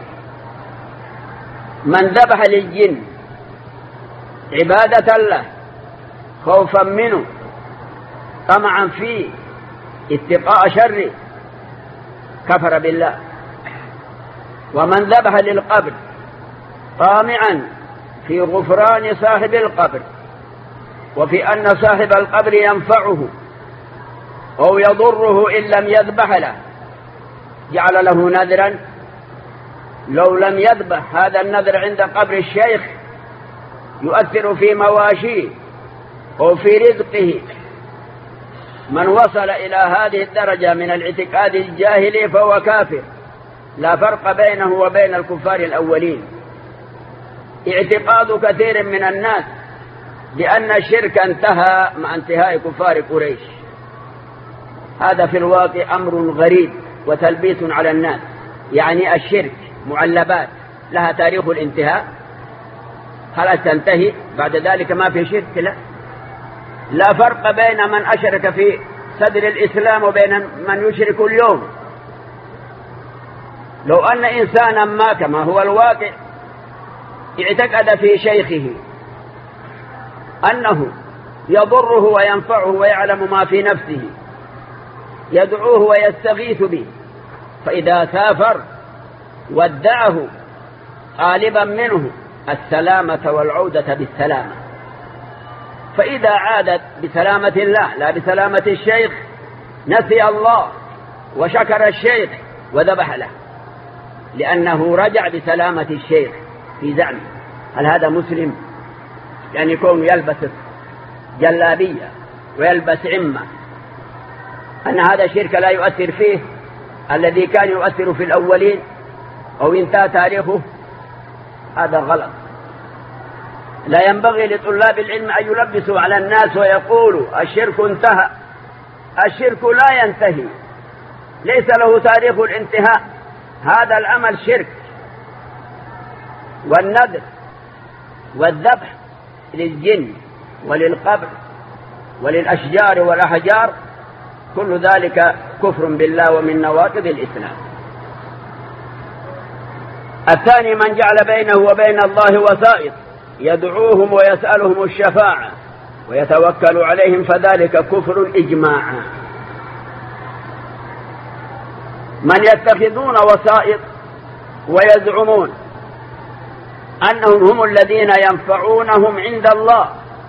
من ذبح للجن عبادة له خوفا منه طمعا فيه اتقاء شره كفر بالله. ومن ذبح للقبر طامعا في غفران صاحب القبر وفي أن صاحب القبر ينفعه أو يضره إن لم يذبح له، جعل له نذرا لو لم يذبح هذا النذر عند قبر الشيخ يؤثر في مواشيه أو في رزقه. من وصل إلى هذه الدرجة من الاعتقاد الجاهلي فهو كافر، لا فرق بينه وبين الكفار الأولين. اعتقاد كثير من الناس بأن الشرك انتهى مع انتهاء كفار قريش، هذا في الواقع أمر غريب وتلبيس على الناس. يعني الشرك معلبات لها تاريخ الانتهاء، خلاص تنتهي بعد ذلك ما في شرك؟ لا، لا فرق بين من أشرك في صدر الإسلام وبين من يشرك اليوم. لو أن إنسانا ما كما هو الواقع اعتقد في شيخه أنه يضره وينفعه ويعلم ما في نفسه، يدعوه ويستغيث به، فإذا سافر ودعه طالبا منه السلامة والعودة بالسلامة، فإذا عادت بسلامة الله لا بسلامة الشيخ نسي الله وشكر الشيخ وذبح له، لأنه رجع بسلامة الشيخ في زعمه. هل هذا مسلم؟ يعني يكون يلبس جلابية ويلبس عمة، أن هذا الشرك لا يؤثر فيه الذي كان يؤثر في الأولين أو انتهى تاريخه؟ هذا غلط. لا ينبغي لطلاب العلم أن يلبسوا على الناس ويقولوا الشرك انتهى. الشرك لا ينتهي، ليس له تاريخ الانتهاء، هذا العمل شرك. والنذر والذبح للجن وللقبر وللأشجار والأحجار كل ذلك كفر بالله ومن نواقض الإسلام. الثاني من جعل بينه وبين الله وسائط يدعوهم ويسألهم الشفاعة ويتوكل عليهم فذلك كفر إجماعا. من يتخذون وسائط ويزعمون أنهم هم الذين ينفعونهم عند الله،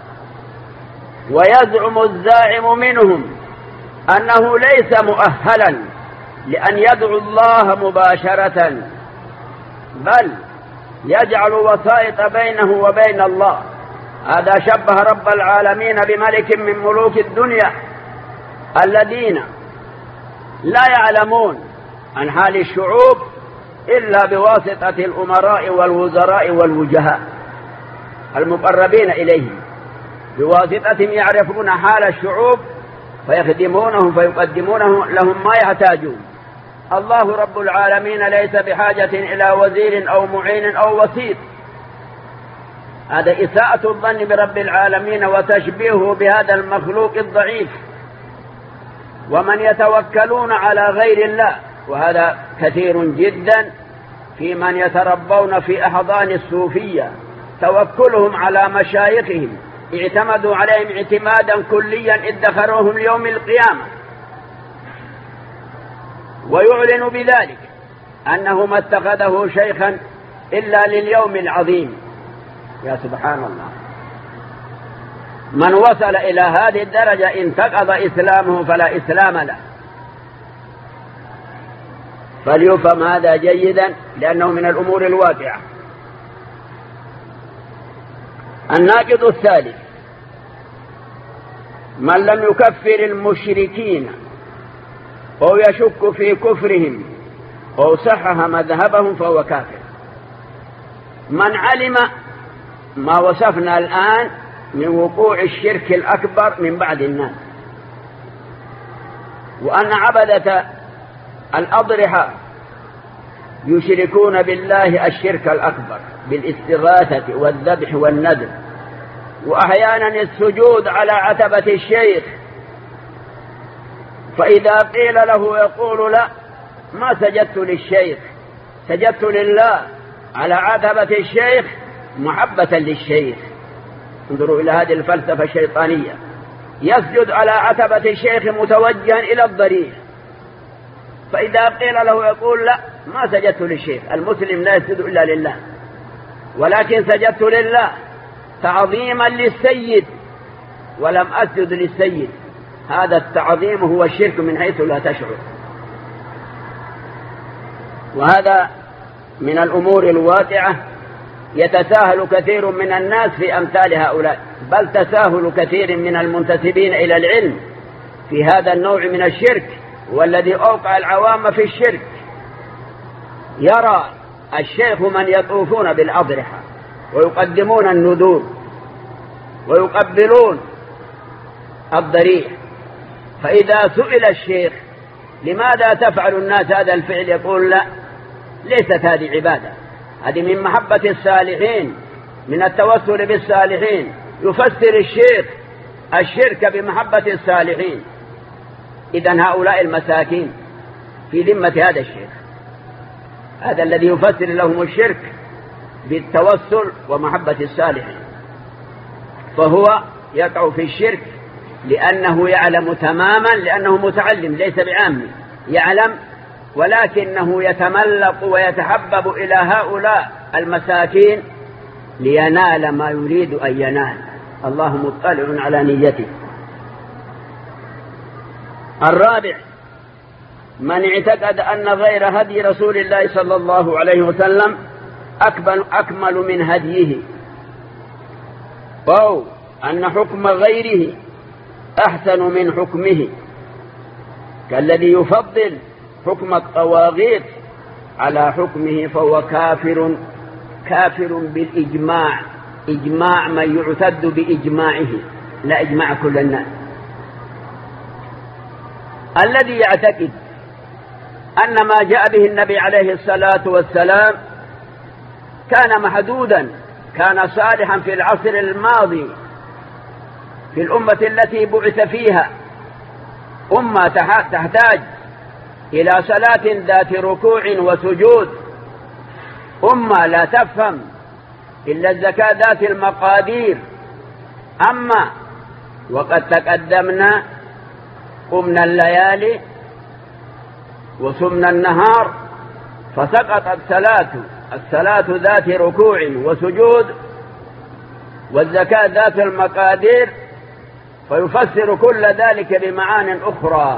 ويزعم الزاعم منهم أنه ليس مؤهلا لأن يدعو الله مباشرة، بل يجعل وسائط بينه وبين الله. هذا شبه رب العالمين بملك من ملوك الدنيا الذين لا يعلمون عن حال الشعوب إلا بواسطة الأمراء والوزراء والوجهاء المقربين إليهم، بواسطتهم يعرفون حال الشعوب فيخدمونهم فيقدمونه لهم ما يحتاجون. الله رب العالمين ليس بحاجة إلى وزير أو معين أو وسيط. هذا إساءة الظن برب العالمين وتشبيهه بهذا المخلوق الضعيف. ومن يتوكلون على غير الله، وهذا كثير جدا في من يتربون في أحضان الصوفية، توكلهم على مشايخهم، اعتمدوا عليهم اعتمادا كليا ادخروهم ليوم القيامة، ويعلن بذلك أنه ما اتخذه شيخا إلا لليوم العظيم. يا سبحان الله، من وصل إلى هذه الدرجة انتقض إسلامه فلا إسلام له. فليفهم هذا جيدا لأنه من الأمور الواقعة. الناقض الثالث من لم يكفر المشركين أو يشك في كفرهم أو صحح مذهبهم فهو كافر. من علم ما وصفنا الآن من وقوع الشرك الأكبر من بعض الناس، وأن عبدة الأضرحة يشركون بالله الشرك الأكبر بالاستغاثة والذبح والنذر، وأحيانا السجود على عتبة الشيخ فإذا قيل له يقول لا، ما سجدت للشيخ، سجدت لله على عتبة الشيخ محبة للشيخ. انظروا إلى هذه الفلسفة الشيطانية، يسجد على عتبة الشيخ متوجها إلى الضريح، فإذا قيل له يقول لا، ما سجدت للشيخ. المسلم لا يسجد إلا لله، ولكن سجدت لله تعظيما للسيد ولم أسجد للسيد. هذا التعظيم هو الشرك من حيث لا تشعر. وهذا من الأمور الواقعة يتساهل كثير من الناس في أمثال هؤلاء، بل تساهل كثير من المنتسبين إلى العلم في هذا النوع من الشرك، والذي أوقع العوام في الشرك. يرى الشيخ من يطوفون بالأضرحة ويقدمون النذور ويقبلون الضريح، فإذا سئل الشيخ لماذا تفعل الناس هذا الفعل يقول لا، ليست هذه عبادة، هذه من محبة الصالحين، من التوسل بالصالحين. يفسر الشيخ الشرك بمحبة الصالحين. إذن هؤلاء المساكين في ذمة هذا الشيخ، هذا الذي يفسر لهم الشرك بالتوسل ومحبة الصالحين، فهو يقع في الشرك لأنه يعلم تماما، لأنه متعلم ليس بعامي، يعلم، ولكنه يتملق ويتحبب إلى هؤلاء المساكين لينال ما يريد أن ينال. الله مطلع على نيته. الرابع: من اعتقد أن غير هدي رسول الله صلى الله عليه وسلم أكمل من هديه، أو أن حكم غيره أحسن من حكمه، كالذي يفضل حكم الطواغيت على حكمه، فهو كافر كافر بالإجماع، إجماع من يعتد بإجماعه، لا إجماع كل الناس. الذي يعتقد أن ما جاء به النبي عليه الصلاة والسلام كان محدودا، كان صالحا في العصر الماضي، في الأمة التي بعث فيها، أمة تحتاج إلى صلاة ذات ركوع وسجود، أمة لا تفهم إلا الزكاة ذات المقادير. أما وقد تقدمنا قمنا الليالي وصمنا النهار، فسقطت صلاة الصلاة ذات ركوع وسجود والزكاة ذات المقادير، فيفسر كل ذلك بمعان أخرى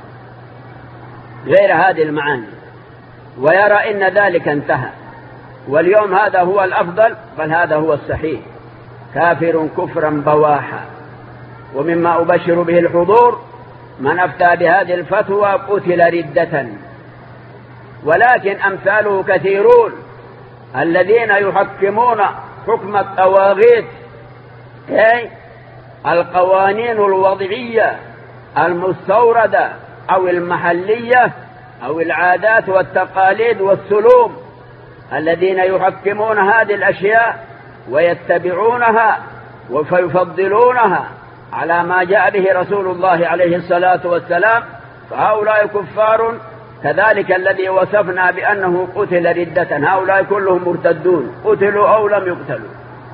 غير هذه المعاني، ويرى إن ذلك انتهى، واليوم هذا هو الأفضل، بل هذا هو الصحيح. كافر كفرا بواحا. ومما أبشر به الحضور من أفتى بهذه الفتوى قتل ردة. ولكن أمثاله كثيرون الذين يحكمون حكم الطواغيت، أي القوانين الوضعية المستوردة أو المحلية أو العادات والتقاليد والسلوم، الذين يحكمون هذه الأشياء ويتبعونها ويفضلونها على ما جاء به رسول الله عليه الصلاة والسلام، فهؤلاء كفار، كذلك الذي وصفنا بأنه قتل ردة، هؤلاء كلهم مرتدون، قتلوا أو لم يقتلوا.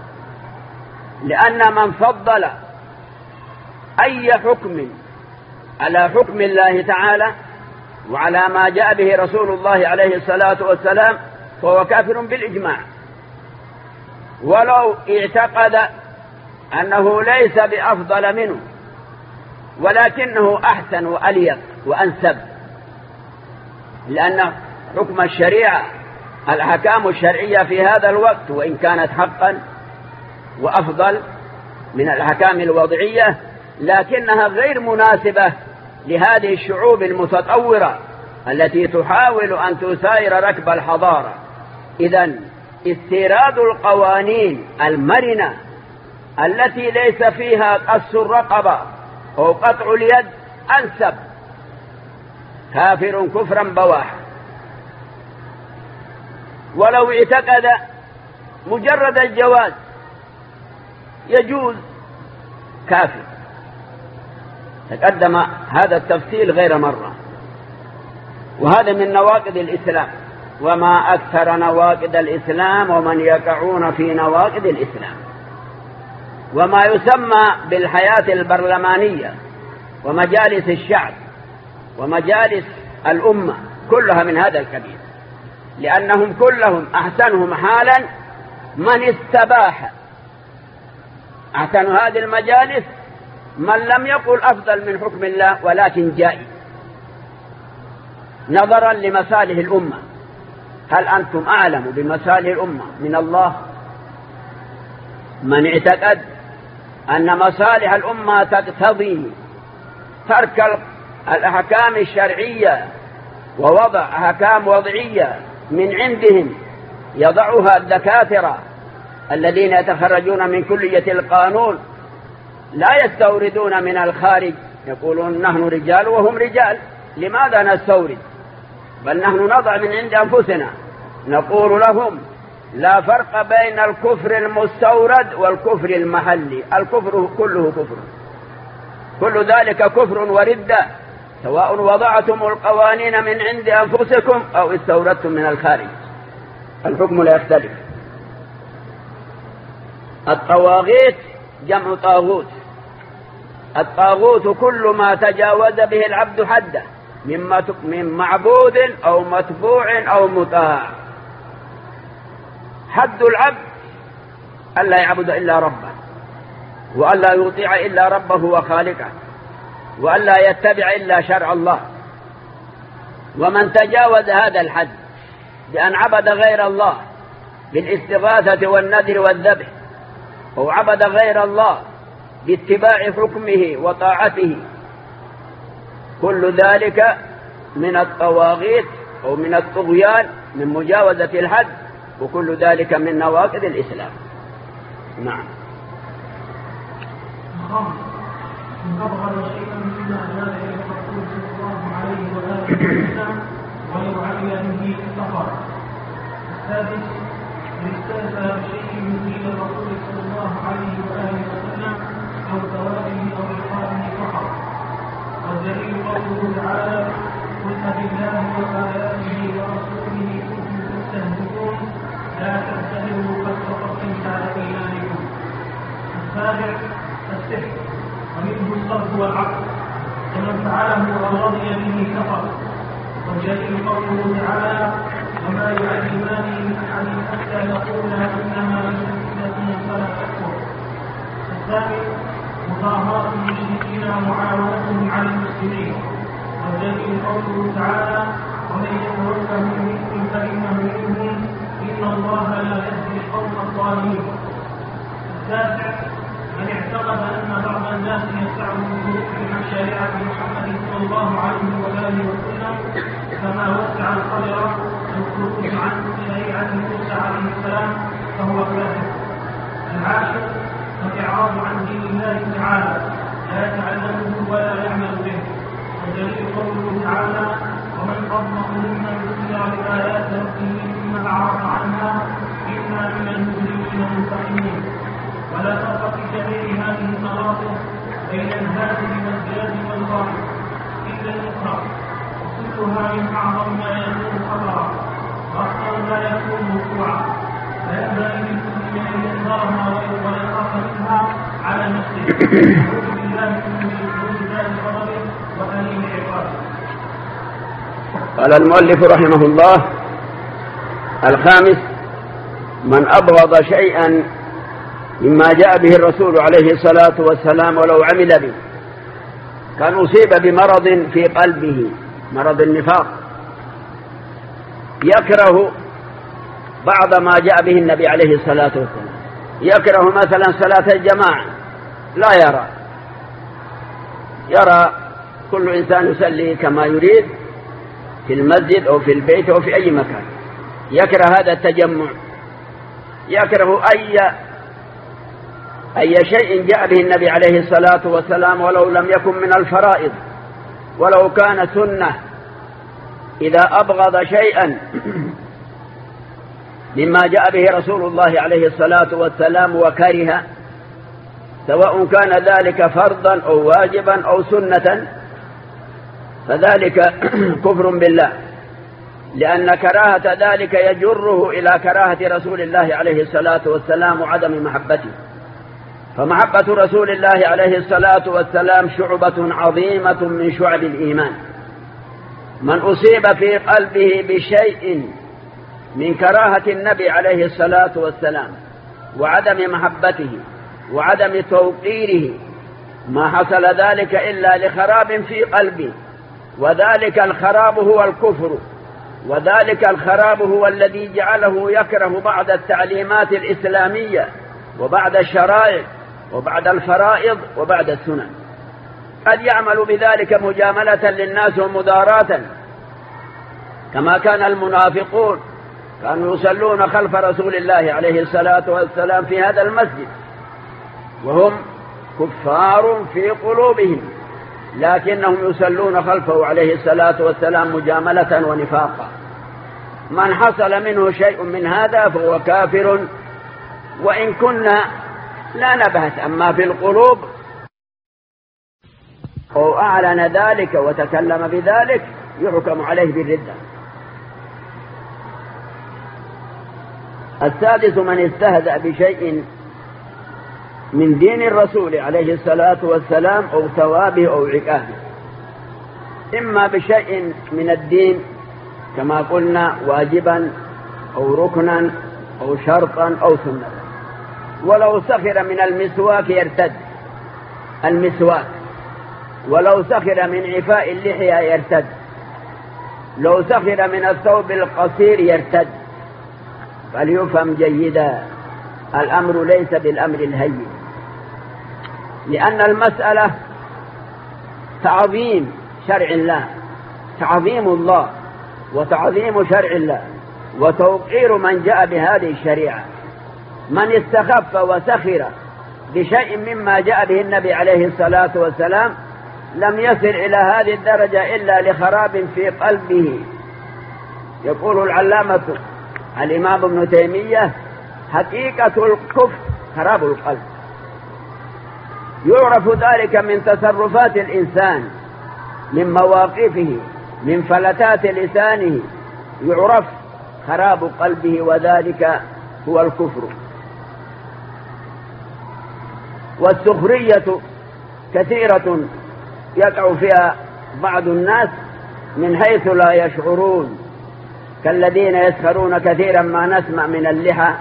لأن من فضل أي حكم على حكم الله تعالى وعلى ما جاء به رسول الله عليه الصلاة والسلام فهو كافر بالإجماع، ولو اعتقد أنه ليس بأفضل منه، ولكنه أحسن وأليق وأنسب، لأن حكم الشريعة، الأحكام الشرعية في هذا الوقت وإن كانت حقا وأفضل من الأحكام الوضعية، لكنها غير مناسبة لهذه الشعوب المتطورة التي تحاول أن تساير ركب الحضارة. إذن استيراد القوانين المرنة التي ليس فيها قص الرقبة أو قطع اليد أنسب. كافر كفرا بواحا. ولو اعتقد مجرد الجواز يجوز، كافر. تقدم هذا التفصيل غير مرة. وهذا من نواقض الإسلام، وما أكثر نواقض الإسلام ومن يقعون في نواقض الإسلام. وما يسمى بالحياة البرلمانية ومجالس الشعب ومجالس الأمة كلها من هذا الكبير، لأنهم كلهم أحسنهم حالا من استباح. أحسن هذه المجالس من لم يقل أفضل من حكم الله ولكن جائز نظرا لمصالح الأمة. هل أنتم أعلم بمصالح الأمة من الله؟ من اعتقد أن مصالح الأمة تقتضي ترك الأحكام الشرعية ووضع أحكام وضعية من عندهم يضعها الدكاترة الذين يتخرجون من كلية القانون، لا يستوردون من الخارج، يقولون نحن رجال وهم رجال، لماذا نستورد؟ بل نحن نضع من عند أنفسنا. نقول لهم لا فرق بين الكفر المستورد والكفر المحلي، الكفر كله كفر، كل ذلك كفر وردة، سواء وضعتم القوانين من عند أنفسكم أو استوردتم من الخارج، الحكم لا يختلف. الطواغيت جمع طاغوت. الطاغوت كل ما تجاوز به العبد حده من معبود أو متبوع أو مطاع. حد العبد ألا يعبد إلا ربه، وألا يطيع إلا ربه وخالقه، وألا يتبع إلا شرع الله. ومن تجاوز هذا الحد بأن عبد غير الله بالاستغاثة والنذر والذبح، أو عبد غير الله باتباع حكمه وطاعته، كل ذلك من الطواغيت أو من الطغيان، من مجاوزة الحد، وكل ذلك من نواقض الإسلام. نعم. من أبغض شيئا مما جاء إلى الرسول صلى الله عليه وآله وسلم ولو عمل به كفر. السادس من استهزأ بشيء من دين الرسول صلى الله عليه وآله وسلم أو ثوابه أو عقابه كفر. والدليل قوله تعالى: قل أبالله وآياته ورسوله كنتم تستهزئون لا تعتذروا قد كفرتم بعد إيمانكم. السابع السحر، ومنه الصرف والعقل، ومن فعله أو رضي به كفر. والدليل قوله تعالى: وما يعلمان من أحد حتى يقولا إنما نحن فتنة فلا تكفر. الثامن مظاهرة المشركين ومعاونتهم على المسلمين. والدليل قوله تعالى: ومن يتوكل منكم فإنه منهم إن الله لا يهدي القوم الظالمين. التاسع من اعتقد أن بعض الناس يسعهم الخروج عن شريعة محمد صلى الله عليه وآله وسلم كما وسع القدر الخروج عن شريعة موسى عليه السلام فهو كافر. العاشر الإعراض عن دين الله تعالى، لا يتعلمه ولا يعمل به. ودليل قوله تعالى: ومن أظلم ممن ذكر بآيات ربه ثم أعرض عنها إنا من المجرمين منتقمون. ولا فرق في جميع هذه المناطق بين الهادي والزاد والغائب إلا الإقرار، وكلها من أعظم ما يكون خطرا وأخطر ما يكون وقوعا، فينبغي للمسلم أن يحذرها ويخاف منها على نفسه، يعوذ بالله من شرور ذات غضبه وأليم عقابه. قال المؤلف رحمه الله: الخامس من أبغض شيئا مما جاء به الرسول عليه الصلاة والسلام ولو عمل به، كان أصيب بمرض في قلبه، مرض النفاق، يكره بعض ما جاء به النبي عليه الصلاة والسلام، يكره مثلا صلاة الجماعة، لا يرى يرى كل إنسان يصلي كما يريد في المسجد أو في البيت أو في أي مكان، يكره هذا التجمع، يكره أي أي شيء جاء به النبي عليه الصلاة والسلام ولو لم يكن من الفرائض، ولو كان سنة. إذا أبغض شيئا مما جاء به رسول الله عليه الصلاة والسلام وكره، سواء كان ذلك فرضا أو واجبا أو سنة، فذلك كفر بالله، لأن كراهة ذلك يجره إلى كراهة رسول الله عليه الصلاة والسلام وعدم محبته. فمحبة رسول الله عليه الصلاة والسلام شعبة عظيمة من شعب الإيمان. من أصيب في قلبه بشيء من كراهة النبي عليه الصلاة والسلام وعدم محبته وعدم توقيره، ما حصل ذلك إلا لخراب في قلبه، وذلك الخراب هو الكفر، وذلك الخراب هو الذي جعله يكره بعض التعليمات الإسلامية وبعد الشرائع وبعد الفرائض وبعد السنن. قد يعمل بذلك مجاملة للناس ومداراة، كما كان المنافقون كانوا يصلون خلف رسول الله عليه الصلاة والسلام في هذا المسجد وهم كفار في قلوبهم، لكنهم يصلون خلفه عليه الصلاة والسلام مجاملة ونفاقا. من حصل منه شيء من هذا فهو كافر، وإن كنا لا نبهت، أما في القلوب أو أعلن ذلك وتكلم بذلك يحكم عليه بالردة. السادس من استهزأ بشيء من دين الرسول عليه الصلاة والسلام أو ثوابه أو عقابه، إما بشيء من الدين كما قلنا واجبا أو ركنا أو شرطا أو سنة. ولو سخر من المسواك يرتد المسواك، ولو سخر من عفاء اللحية يرتد، لو سخر من الثوب القصير يرتد. فليفهم جيدا، الأمر ليس بالأمر الهين، لأن المسألة تعظيم شرع الله، تعظيم الله وتعظيم شرع الله وتوقير من جاء بهذه الشريعة. من استخف وسخر بشيء مما جاء به النبي عليه الصلاة والسلام لم يصل إلى هذه الدرجة إلا لخراب في قلبه. يقول العلامة الإمام ابن تيمية: حقيقة الكفر خراب القلب. يعرف ذلك من تصرفات الإنسان، من مواقفه، من فلتات لسانه، يعرف خراب قلبه، وذلك هو الكفر. والسخرية كثيرة يقع فيها بعض الناس من حيث لا يشعرون، كالذين يسخرون كثيرا ما نسمع من اللحى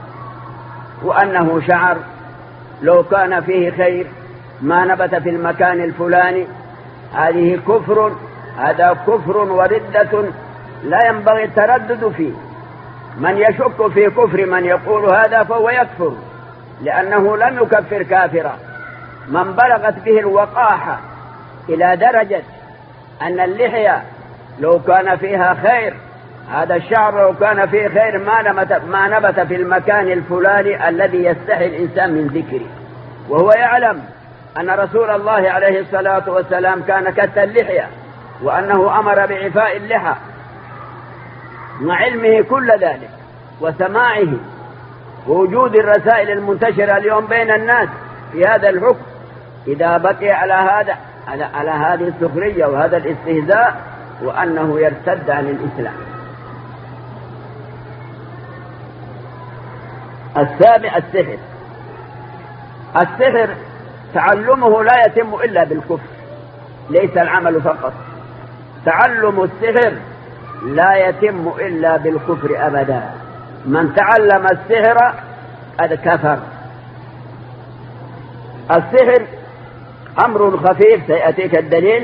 وأنه شعر، لو كان فيه خير ما نبت في المكان الفلاني. هذه كفر، هذا كفر وردة لا ينبغي التردد فيه. من يشك في كفر من يقول هذا فهو يكفر، لأنه لم يكفر كافرا. من بلغت به الوقاحة إلى درجة أن اللحية لو كان فيها خير، هذا الشعر لو كان فيه خير ما نبت, ما نبت في المكان الفلاني الذي يستحي الإنسان من ذكره، وهو يعلم أن رسول الله عليه الصلاة والسلام كان كت اللحية وأنه أمر بعفاء اللحى، مع علمه كل ذلك وسماعه ووجود الرسائل المنتشرة اليوم بين الناس في هذا الحكم. إذا بقي على هذا على, على هذه السخرية وهذا الاستهزاء وأنه يرتد عن الإسلام. السابع السحر. السحر تعلمه لا يتم إلا بالكفر، ليس العمل فقط. تعلم السحر لا يتم إلا بالكفر أبدا. من تعلم السحر قد كفر. السحر أمر خفيف سيأتيك الدليل.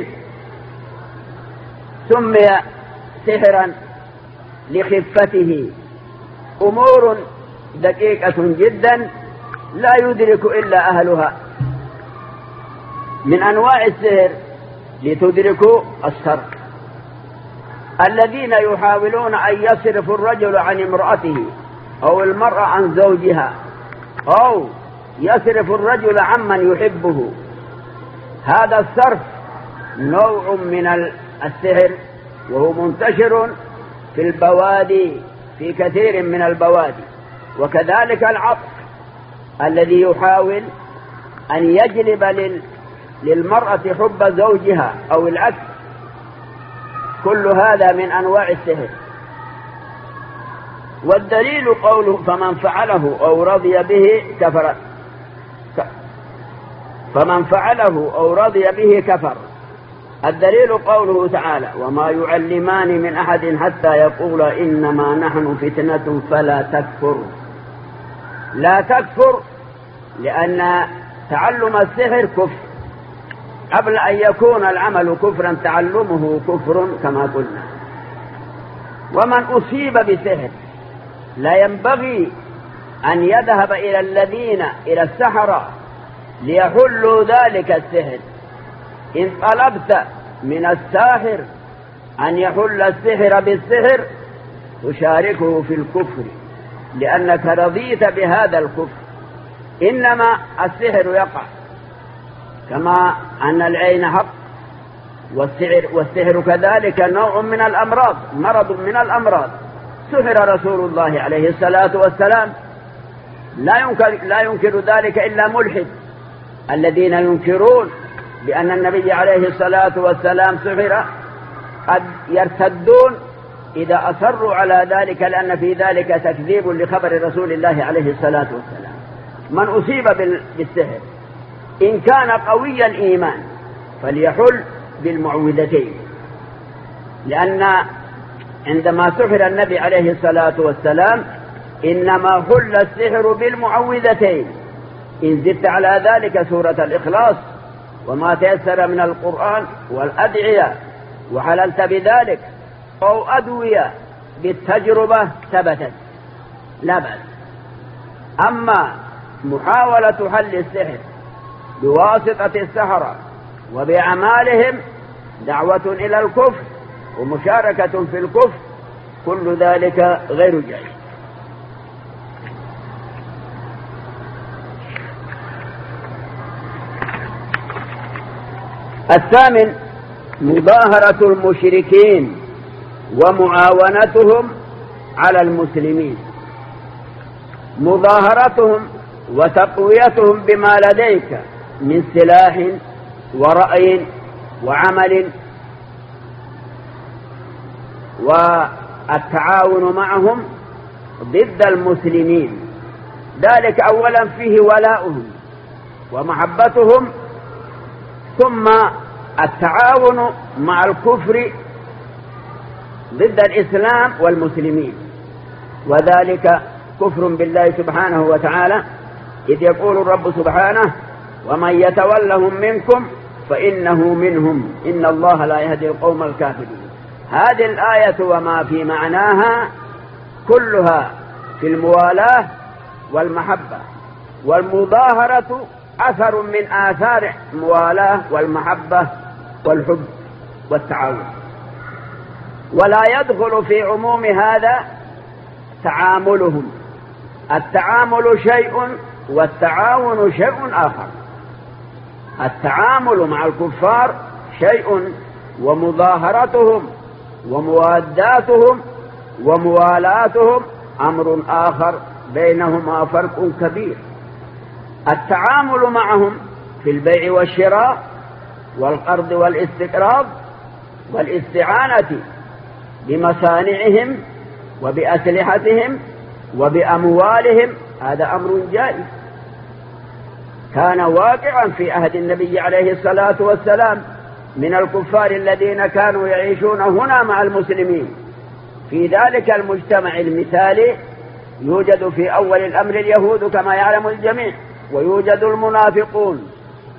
سمي سحرا لخفته، أمور دقيقة جدا لا يدرك إلا أهلها. من أنواع السحر لتدركوا السر، الذين يحاولون أن يصرفوا الرجل عن امرأته أو المرأة عن زوجها، أو يصرف الرجل عمن يحبه. هذا الصرف نوع من السحر، وهو منتشر في البوادي، في كثير من البوادي. وكذلك العطف الذي يحاول أن يجلب لل... للمرأة حب زوجها أو العكس، كل هذا من أنواع السحر. والدليل قوله فمن فعله أو رضي به كفر، فمن فعله أو رضي به كفر. الدليل قوله تعالى وما يعلمان من أحد حتى يقولا إنما نحن فتنة فلا تكفر. لا تكفر لأن تعلم السحر كفر، قبل أن يكون العمل كفرا تعلمه كفر كما قلنا. ومن أصيب بسحر لا ينبغي أن يذهب إلى الذين إلى السحرة ليحلوا ذلك السحر. إن طلبت من الساحر أن يحل السحر بالسحر تشاركه في الكفر، لأنك رضيت بهذا الكفر. إنما السحر يقع كما أن العين حق، والسحر, والسحر كذلك نوع من الأمراض، مرض من الأمراض. سحر رسول الله عليه الصلاة والسلام، لا ينكر, لا ينكر ذلك إلا ملحد. الذين ينكرون بأن النبي عليه الصلاة والسلام سحر قد يرتدون إذا أصروا على ذلك، لأن في ذلك تكذيب لخبر رسول الله عليه الصلاة والسلام. من أصيب بالسحر إن كان قوي الإيمان فليحل بالمعوذتين، لأن عندما سحر النبي عليه الصلاة والسلام إنما حل السحر بالمعوذتين. إن زدت على ذلك سورة الإخلاص وما تيسر من القرآن والأدعية وحللت بذلك، أو أدوية بالتجربة ثبتت لا بأس. أما محاولة حل السحر بواسطة السحرة وبأعمالهم دعوة إلى الكفر ومشاركة في الكفر، كل ذلك غير جائز. الثامن مظاهرة المشركين ومعاونتهم على المسلمين. مظاهرتهم وتقويتهم بما لديك من سلاح ورأي وعمل، والتعاون معهم ضد المسلمين، ذلك أولا فيه ولاؤهم ومحبتهم، ثم التعاون مع الكفر ضد الإسلام والمسلمين، وذلك كفر بالله سبحانه وتعالى، إذ يقول الرب سبحانه ومن يتولهم منكم فإنه منهم إن الله لا يهدي القوم الكافرين. هذه الآية وما في معناها كلها في الموالاة والمحبة، والمظاهرة أثر من آثار الموالاة والمحبة والحب والتعاون. ولا يدخل في عموم هذا تعاملهم. التعامل شيء والتعاون شيء آخر. التعامل مع الكفار شيء، ومظاهرتهم ومواداتهم وموالاتهم أمر آخر، بينهما فرق كبير. التعامل معهم في البيع والشراء والقرض والاستقراض والاستعانة بمصانعهم وبأسلحتهم وبأموالهم، هذا أمر جائز كان واقعا في عهد النبي عليه الصلاة والسلام من الكفار الذين كانوا يعيشون هنا مع المسلمين. في ذلك المجتمع المثالي يوجد في أول الأمر اليهود كما يعلم الجميع، ويوجد المنافقون.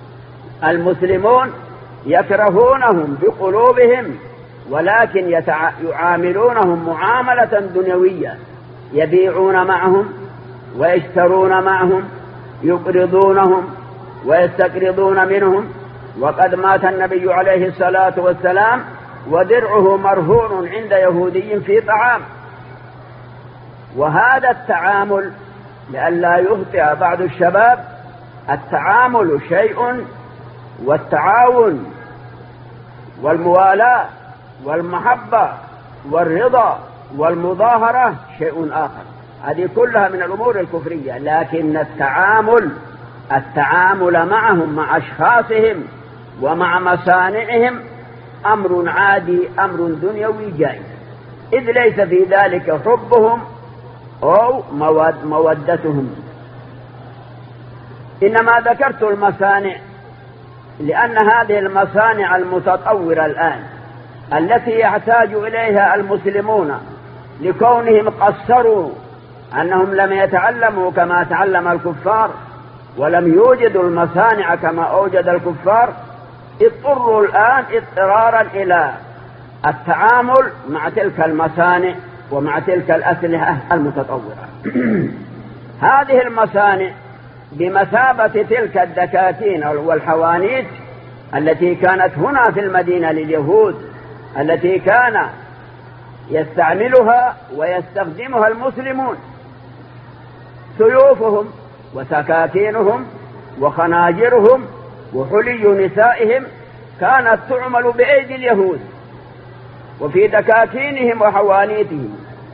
المسلمون يكرهونهم بقلوبهم، ولكن يتع... يعاملونهم معاملة دنيوية، يبيعون معهم ويشترون معهم، يقرضونهم ويستقرضون منهم. وقد مات النبي عليه الصلاة والسلام ودرعه مرهون عند يهودي في طعام. وهذا التعامل لئلا يخطئ بعض الشباب، التعامل شيء والتعاون والموالاة والمحبة والرضا والمظاهرة شيء آخر. هذه كلها من الأمور الكفرية، لكن التعامل التعامل معهم مع أشخاصهم ومع مصانعهم أمر عادي، أمر دنيوي جائز، إذ ليس في ذلك حبهم أو مود مودتهم. إنما ذكرت المصانع لأن هذه المصانع المتطورة الآن التي يحتاج إليها المسلمون لكونهم قصروا أنهم لم يتعلموا كما تعلم الكفار ولم يوجدوا المصانع كما أوجد الكفار، اضطروا الآن اضطرارا إلى التعامل مع تلك المصانع ومع تلك الأسلحة المتطورة. هذه المصانع بمثابة تلك الدكاكين والحوانيت التي كانت هنا في المدينة لليهود، التي كان يستعملها ويستخدمها المسلمون. سيوفهم وسكاكينهم وخناجرهم وحلي نسائهم كانت تعمل بأيدي اليهود وفي دكاكينهم وحوانيتهم،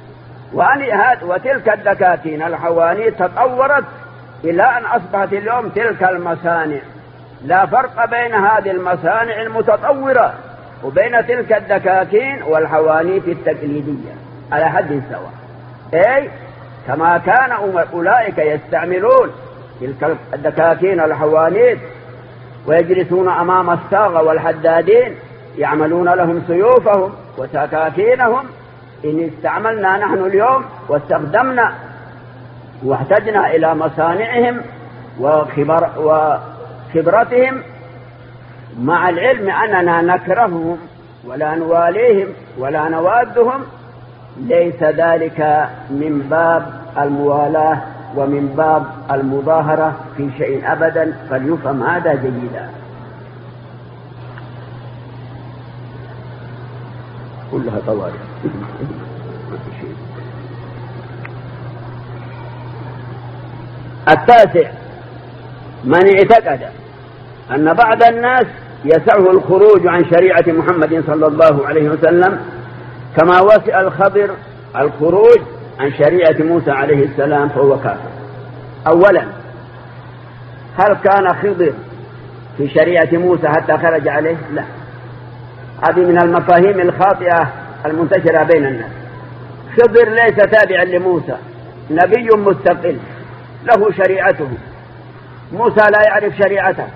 وتلك الدكاكين الحوانيت تطورت إلى أن أصبحت اليوم تلك المصانع. لا فرق بين هذه المصانع المتطورة وبين تلك الدكاكين والحوانيت التقليدية على حد سواء، أي كما كان أولئك يستعملون تلك الدكاكين الحوانيت ويجلسون أمام الصاغة والحدادين يعملون لهم سيوفهم وسكاكينهم. إن استعملنا نحن اليوم واستخدمنا واحتجنا إلى مصانعهم وخبر وخبرتهم، مع العلم أننا نكرههم ولا نواليهم ولا نوادهم، ليس ذلك من باب الموالاة ومن باب المظاهرة في شيء أبدا، فليفهم هذا جيدا. كلها طوارئ. التاسع: من اعتقد أن بعض الناس يسعه الخروج عن شريعة محمد صلى الله عليه وسلم كما وسع الخضر الخروج عن شريعة موسى عليه السلام فهو كافر. أولا، هل كان خضر في شريعة موسى حتى خرج عليه؟ لا، هذه من المفاهيم الخاطئة المنتشرة بين الناس. خضر ليس تابعا لموسى، نبي مستقل له شريعته، موسى لا يعرف شريعته.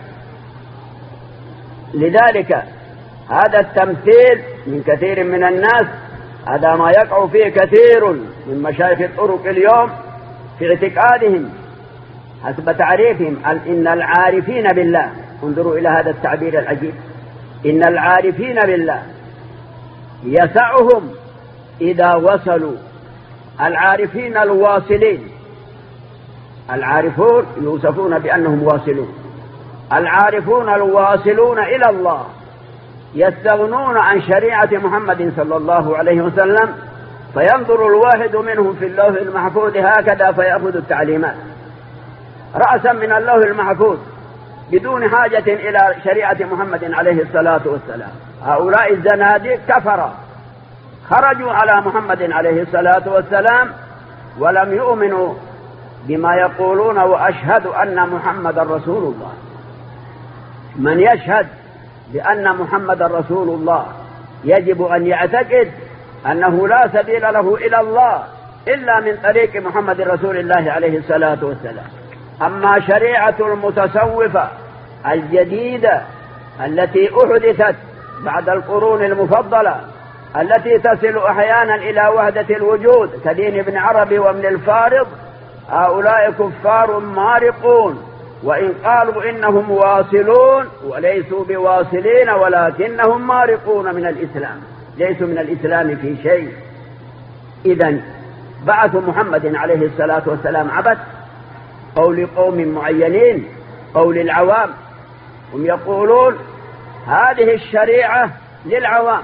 لذلك هذا التمثيل من كثير من الناس، هذا ما يقع فيه كثير من مشايخ الطرق اليوم في اعتقادهم حسب تعريفهم إن العارفين بالله، انظروا إلى هذا التعبير العجيب، إن العارفين بالله يسعهم إذا وصلوا، العارفين الواصلين، العارفون يوصفون بأنهم واصلون، العارفون الواصلون إلى الله يستغنون عن شريعة محمد صلى الله عليه وسلم، فينظر الواحد منهم في اللوح المحفوظ هكذا فيأخذ التعليمات رأسا من اللوح المحفوظ بدون حاجة إلى شريعة محمد عليه الصلاة والسلام. هؤلاء الزنادق كفروا خرجوا على محمد عليه الصلاة والسلام ولم يؤمنوا بما يقولون وأشهد أن محمد رسول الله. من يشهد بأن محمد رسول الله يجب أن يعتقد أنه لا سبيل له إلى الله إلا من طريق محمد رسول الله عليه الصلاة والسلام. أما شريعة المتصوفة الجديدة التي أحدثت بعد القرون المفضلة التي تصل أحيانا إلى وحدة الوجود كدين ابن عربي وابن الفارض، هؤلاء كفار مارقون، وإن قالوا إنهم واصلون وليسوا بواصلين ولكنهم مارقون من الإسلام، ليسوا من الإسلام في شيء. إذن بعث محمد عليه الصلاة والسلام عبث أو لقوم معينين أو للعوام؟ هم يقولون هذه الشريعة للعوام،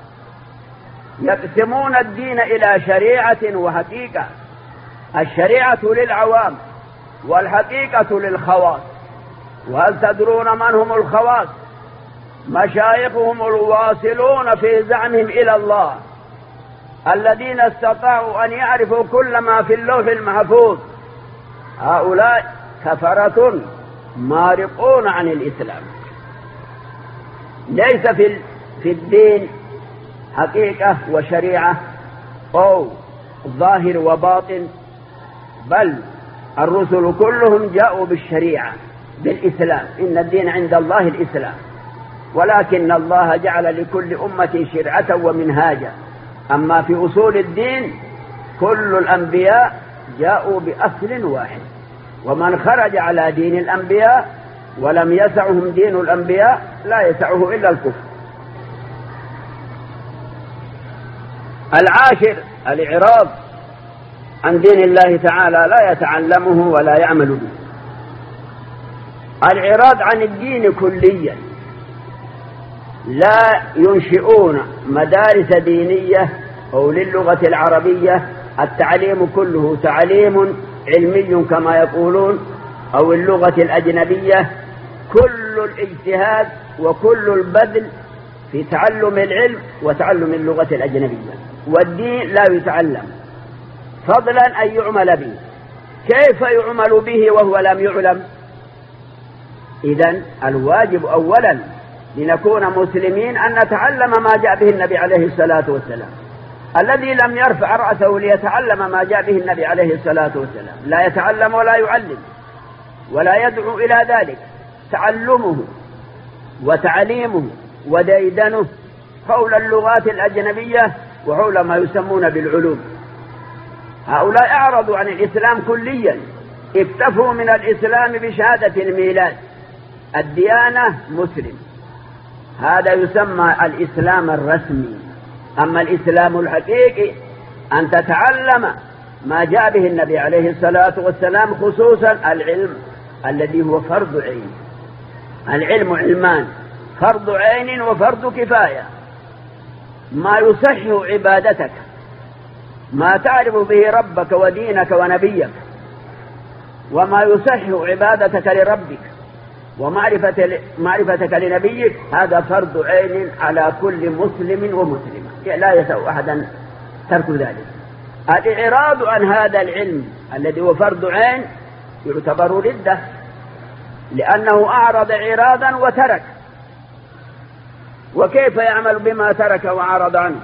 يقسمون الدين إلى شريعة وحقيقة، الشريعة للعوام والحقيقة للخواص. وهل تدرون من هم الخواص؟ مشايخهم الواصلون في زعمهم إلى الله الذين استطاعوا أن يعرفوا كل ما في اللوح المحفوظ. هؤلاء كفرة مارقون عن الإسلام. ليس في في الدين حقيقة وشريعة أو ظاهر وباطن، بل الرسل كلهم جاءوا بالشريعة بالإسلام. إن الدين عند الله الإسلام، ولكن الله جعل لكل أمة شرعة ومنهاجا. أما في أصول الدين كل الأنبياء جاءوا بأصل واحد، ومن خرج على دين الأنبياء ولم يسعهم دين الأنبياء لا يسعه إلا الكفر. العاشر الإعراض عن دين الله تعالى، لا يتعلمه ولا يعمل به. الإعراض عن الدين كليا، لا ينشئون مدارس دينية أو للغة العربية التعليم كله تعليم علمي كما يقولون، أو اللغة الأجنبية كل الاجتهاد وكل البذل في تعلم العلم وتعلم اللغة الأجنبية، والدين لا يتعلم فضلا أن يعمل به. كيف يعمل به وهو لم يعلم؟ إذن الواجب أولا لنكون مسلمين أن نتعلم ما جاء به النبي عليه الصلاة والسلام. الذي لم يرفع رأسه ليتعلم ما جاء به النبي عليه الصلاة والسلام لا يتعلم ولا يعلم ولا يدعو إلى ذلك. تعلمه وتعليمه وديدنه حول اللغات الأجنبية وحول ما يسمون بالعلوم. هؤلاء أعرضوا عن الإسلام كليا، اكتفوا من الإسلام بشهادة الميلاد، الديانة مسلم، هذا يسمى الإسلام الرسمي. أما الإسلام الحقيقي أن تتعلم ما جاء به النبي عليه الصلاة والسلام، خصوصا العلم الذي هو فرض عين. العلم علمان، فرض عين وفرض كفاية. ما يصح عبادتك، ما تعرف به ربك ودينك ونبيك، وما يصح عبادتك لربك ومعرفة معرفتك لنبيك، هذا فرض عين على كل مسلم ومسلمة، لا يسع أحدا ترك ذلك. الإعراض عن هذا العلم الذي هو فرض عين يعتبر ردة، لأنه أعرض إعراضا وترك، وكيف يعمل بما ترك وعرض عنه؟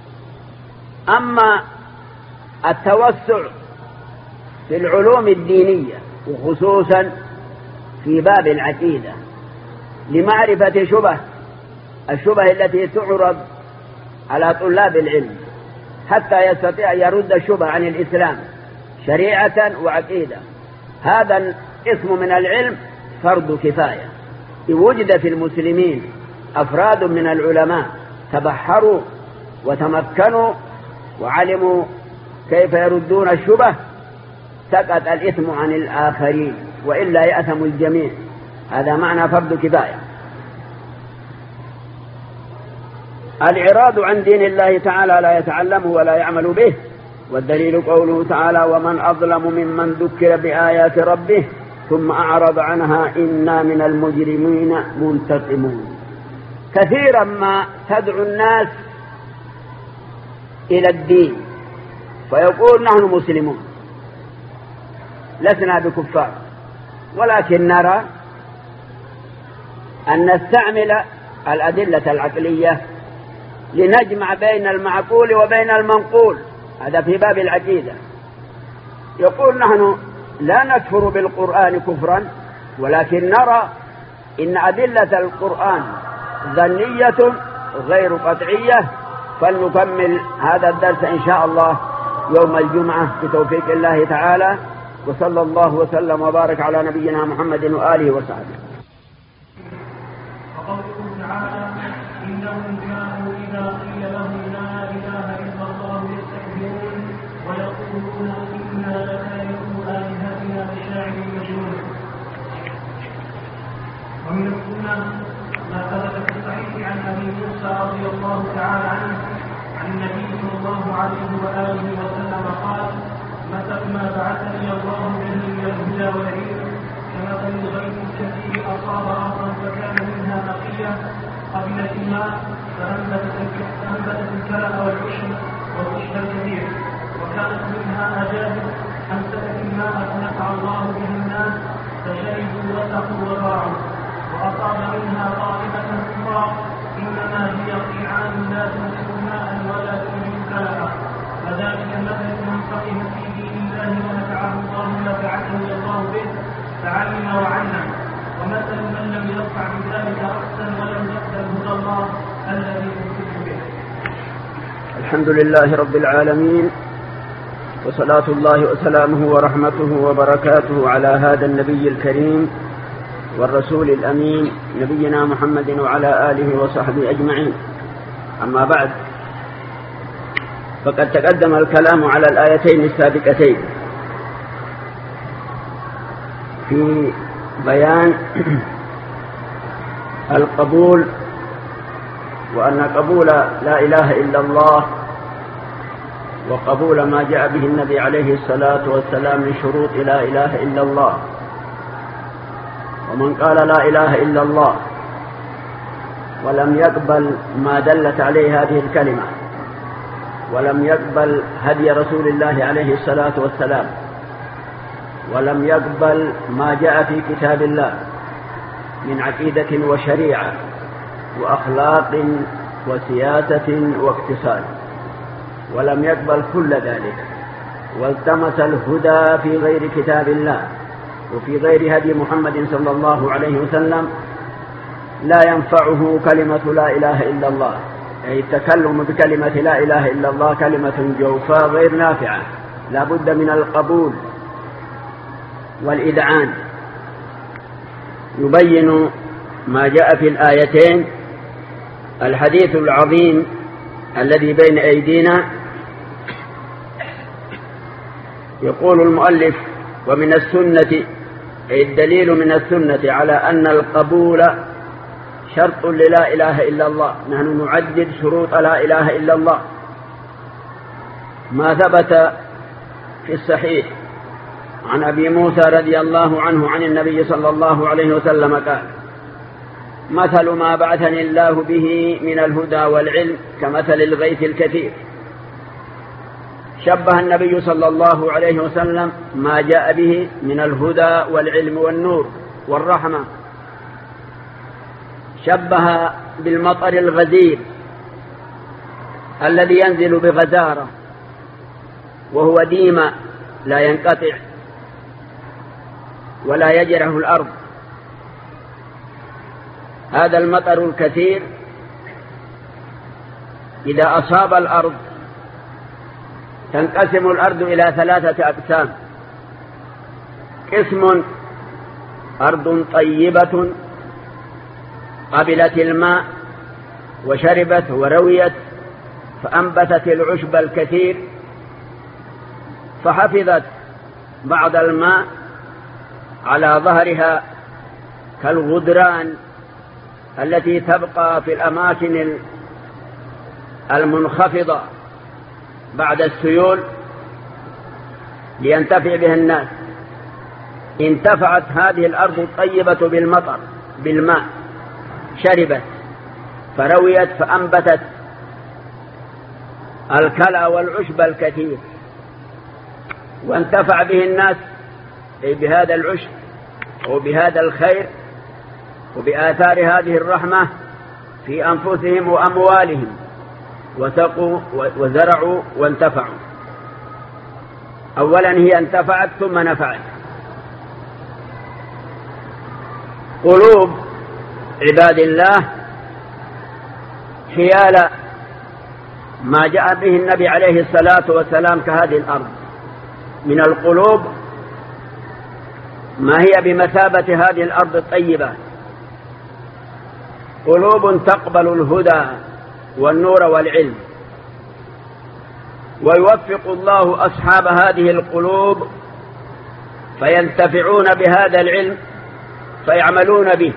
أما التوسع في العلوم الدينية وخصوصا في باب العقيدة لمعرفة شبه الشبه التي تعرض على طلاب العلم حتى يستطيع يرد الشبه عن الإسلام شريعة وعقيدة، هذا اسم من العلم فرض كفاية. وجد في المسلمين أفراد من العلماء تبحروا وتمكنوا وعلموا كيف يردون الشبه، سقط الإثم عن الآخرين، وإلا يأثم الجميع. هذا معنى فرض كفاية. الإعراض عن دين الله تعالى لا يتعلمه ولا يعمل به، والدليل قوله تعالى: ومن أظلم ممن ذكر بآيات ربه ثم أعرض عنها إنا من المجرمين منتقمون. كثيرا ما تدعو الناس إلى الدين فيقول نحن مسلمون لسنا بكفار، ولكن نرى أن نستعمل الأدلة العقلية لنجمع بين المعقول وبين المنقول، هذا في باب العقيدة. يقول نحن لا نكفر بالقرآن كفرا، ولكن نرى إن أدلة القرآن ظنية غير قطعية، فلنكمل هذا الدرس إن شاء الله يوم الجمعة بتوفيق الله تعالى، وصلى الله وسلم وبارك على نبينا محمد وآله وصحبه. وقوله تعالى: إنهم كانوا إذا قيل لهم لا إله إلا الله يستكبرون ويقولون إنا لتاركو آلهتنا لشاعر مجنون. ومن السنة ما ثبت في الصحيح عن أبي موسى رضي الله تعالى عنه عن النبي صلى الله عليه وآله وسلم قال: مثل ما بعثني الله به من الهدى والعلم كمثل الغيث الكثير أصاب أرضا فكان منها نقية قبلت الماء فأنبتت الكلأ والعشب والعشب الكثير، وكانت منها أجابر أمسكت الماء فنفع الله به الناس فشربوا وسقوا وباعوا، وأصاب منها طائفة أخرى إنما هي قيعان لا تمسك ماء ولا تنبت كلفا، وذلك مثل من فقه في دين الله ونفعه الله نفعته الله به فعلم وعلم، ومثل من لم يرفع بذلك رأسا ولم يقبل هدى الله الذي تمسك به. الحمد لله رب العالمين، وصلاة الله وسلامه ورحمته وبركاته على هذا النبي الكريم والرسول الأمين نبينا محمد وعلى آله وصحبه أجمعين. أما بعد، فقد تقدم الكلام على الآيتين السابقتين في بيان القبول، وأن قبول لا إله إلا الله وقبول ما جاء به النبي عليه الصلاة والسلام من شروط لا إله إلا الله. ومن قال لا إله إلا الله ولم يقبل ما دلت عليه هذه الكلمة، ولم يقبل هدي رسول الله عليه الصلاة والسلام، ولم يقبل ما جاء في كتاب الله من عقيدة وشريعة وأخلاق وسياسة واقتصاد، ولم يقبل كل ذلك والتمس الهدى في غير كتاب الله وفي غير هدي محمد صلى الله عليه وسلم، لا ينفعه كلمة لا إله إلا الله، أي التكلم بكلمة لا إله إلا الله كلمة جوفاء غير نافعة، لا بد من القبول والإذعان. يبين ما جاء في الآيتين الحديث العظيم الذي بين أيدينا. يقول المؤلف: ومن السنة، أي الدليل من السنة على أن القبول شرط للا إله إلا الله. نحن نعدد شروط لا إله إلا الله ما ثبت في الصحيح عن أبي موسى رضي الله عنه عن النبي صلى الله عليه وسلم قال: مثل ما بعثني الله به من الهدى والعلم كمثل الغيث الكثير. شبه النبي صلى الله عليه وسلم ما جاء به من الهدى والعلم والنور والرحمة، شبه بالمطر الغزير الذي ينزل بغزارة وهو ديما لا ينقطع ولا يجرح الأرض. هذا المطر الكثير إذا أصاب الأرض تنقسم الأرض إلى ثلاثة أقسام: قسم أرض طيبة قبلت الماء وشربت ورويت فأنبتت العشب الكثير فحفظت بعض الماء على ظهرها كالغدران التي تبقى في الأماكن المنخفضة بعد السيول لينتفع بها الناس. انتفعت هذه الأرض الطيبة بالمطر بالماء، شربت فرويت فأنبتت الكلى والعشب الكثير، وانتفع به الناس أي بهذا العشب وبهذا الخير وبآثار هذه الرحمة في أنفسهم وأموالهم، وسقوا وزرعوا وانتفعوا. أولا هي انتفعت ثم نفعت. قلوب عباد الله حيال ما جاء به النبي عليه الصلاة والسلام كهذه الأرض من القلوب ما هي بمثابة هذه الأرض الطيبة، قلوب تقبل الهدى والنور والعلم، ويوفق الله أصحاب هذه القلوب فينتفعون بهذا العلم فيعملون به،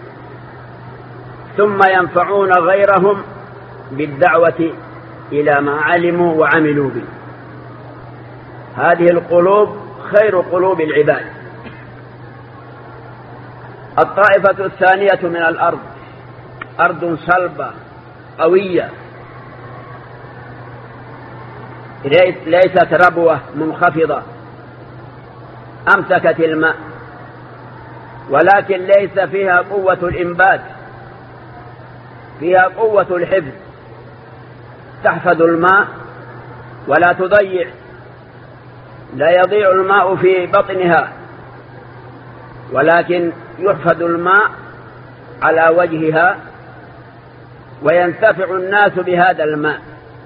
ثم ينفعون غيرهم بالدعوة إلى ما علموا وعملوا به. هذه القلوب خير قلوب العباد. الطائفة الثانية من الأرض أرض صلبة قوية ليست ربوة منخفضة، أمسكت الماء ولكن ليس فيها قوة الإنبات، فيها قوة الحفظ، تحفظ الماء ولا تضيع، لا يضيع الماء في بطنها، ولكن يحفظ الماء على وجهها وينتفع الناس بهذا الماء.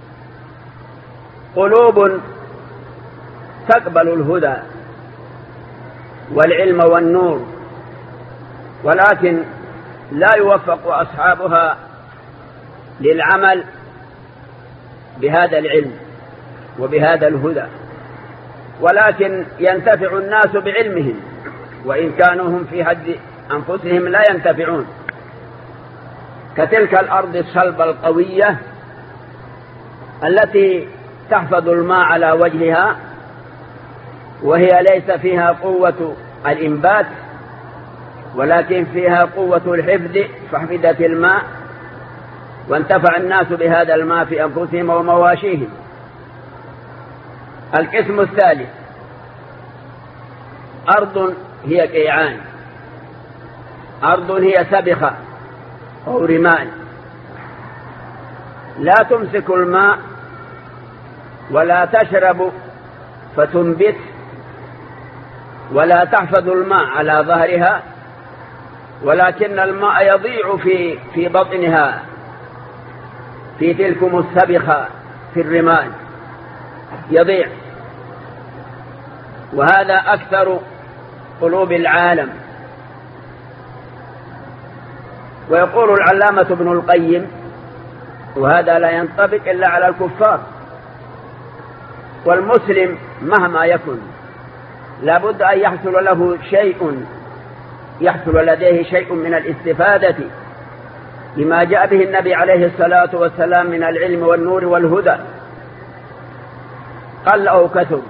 قلوب تقبل الهدى والعلم والنور، ولكن لا يوفق أصحابها للعمل بهذا العلم وبهذا الهدى، ولكن ينتفع الناس بعلمهم وإن كانوا هم في حد أنفسهم لا ينتفعون، كتلك الأرض الصلبة القوية التي تحفظ الماء على وجهها وهي ليس فيها قوة الإنبات ولكن فيها قوة الحفظ، فحفظت الماء وانتفع الناس بهذا الماء في أنفسهم ومواشيهم. القسم الثالث أرض هي قيعان، أرض هي سبخة أو رمال، لا تمسك الماء ولا تشرب فتنبت ولا تحفظ الماء على ظهرها، ولكن الماء يضيع في في بطنها في تلكم السبخة في الرمال يضيع. وهذا أكثر قلوب العالم. ويقول العلامة ابن القيم، وهذا لا ينطبق إلا على الكفار، والمسلم مهما يكن لابد أن يحصل له شيء، يحصل لديه شيء من الاستفادة لما جاء به النبي عليه الصلاة والسلام من العلم والنور والهدى، قل أو كثر،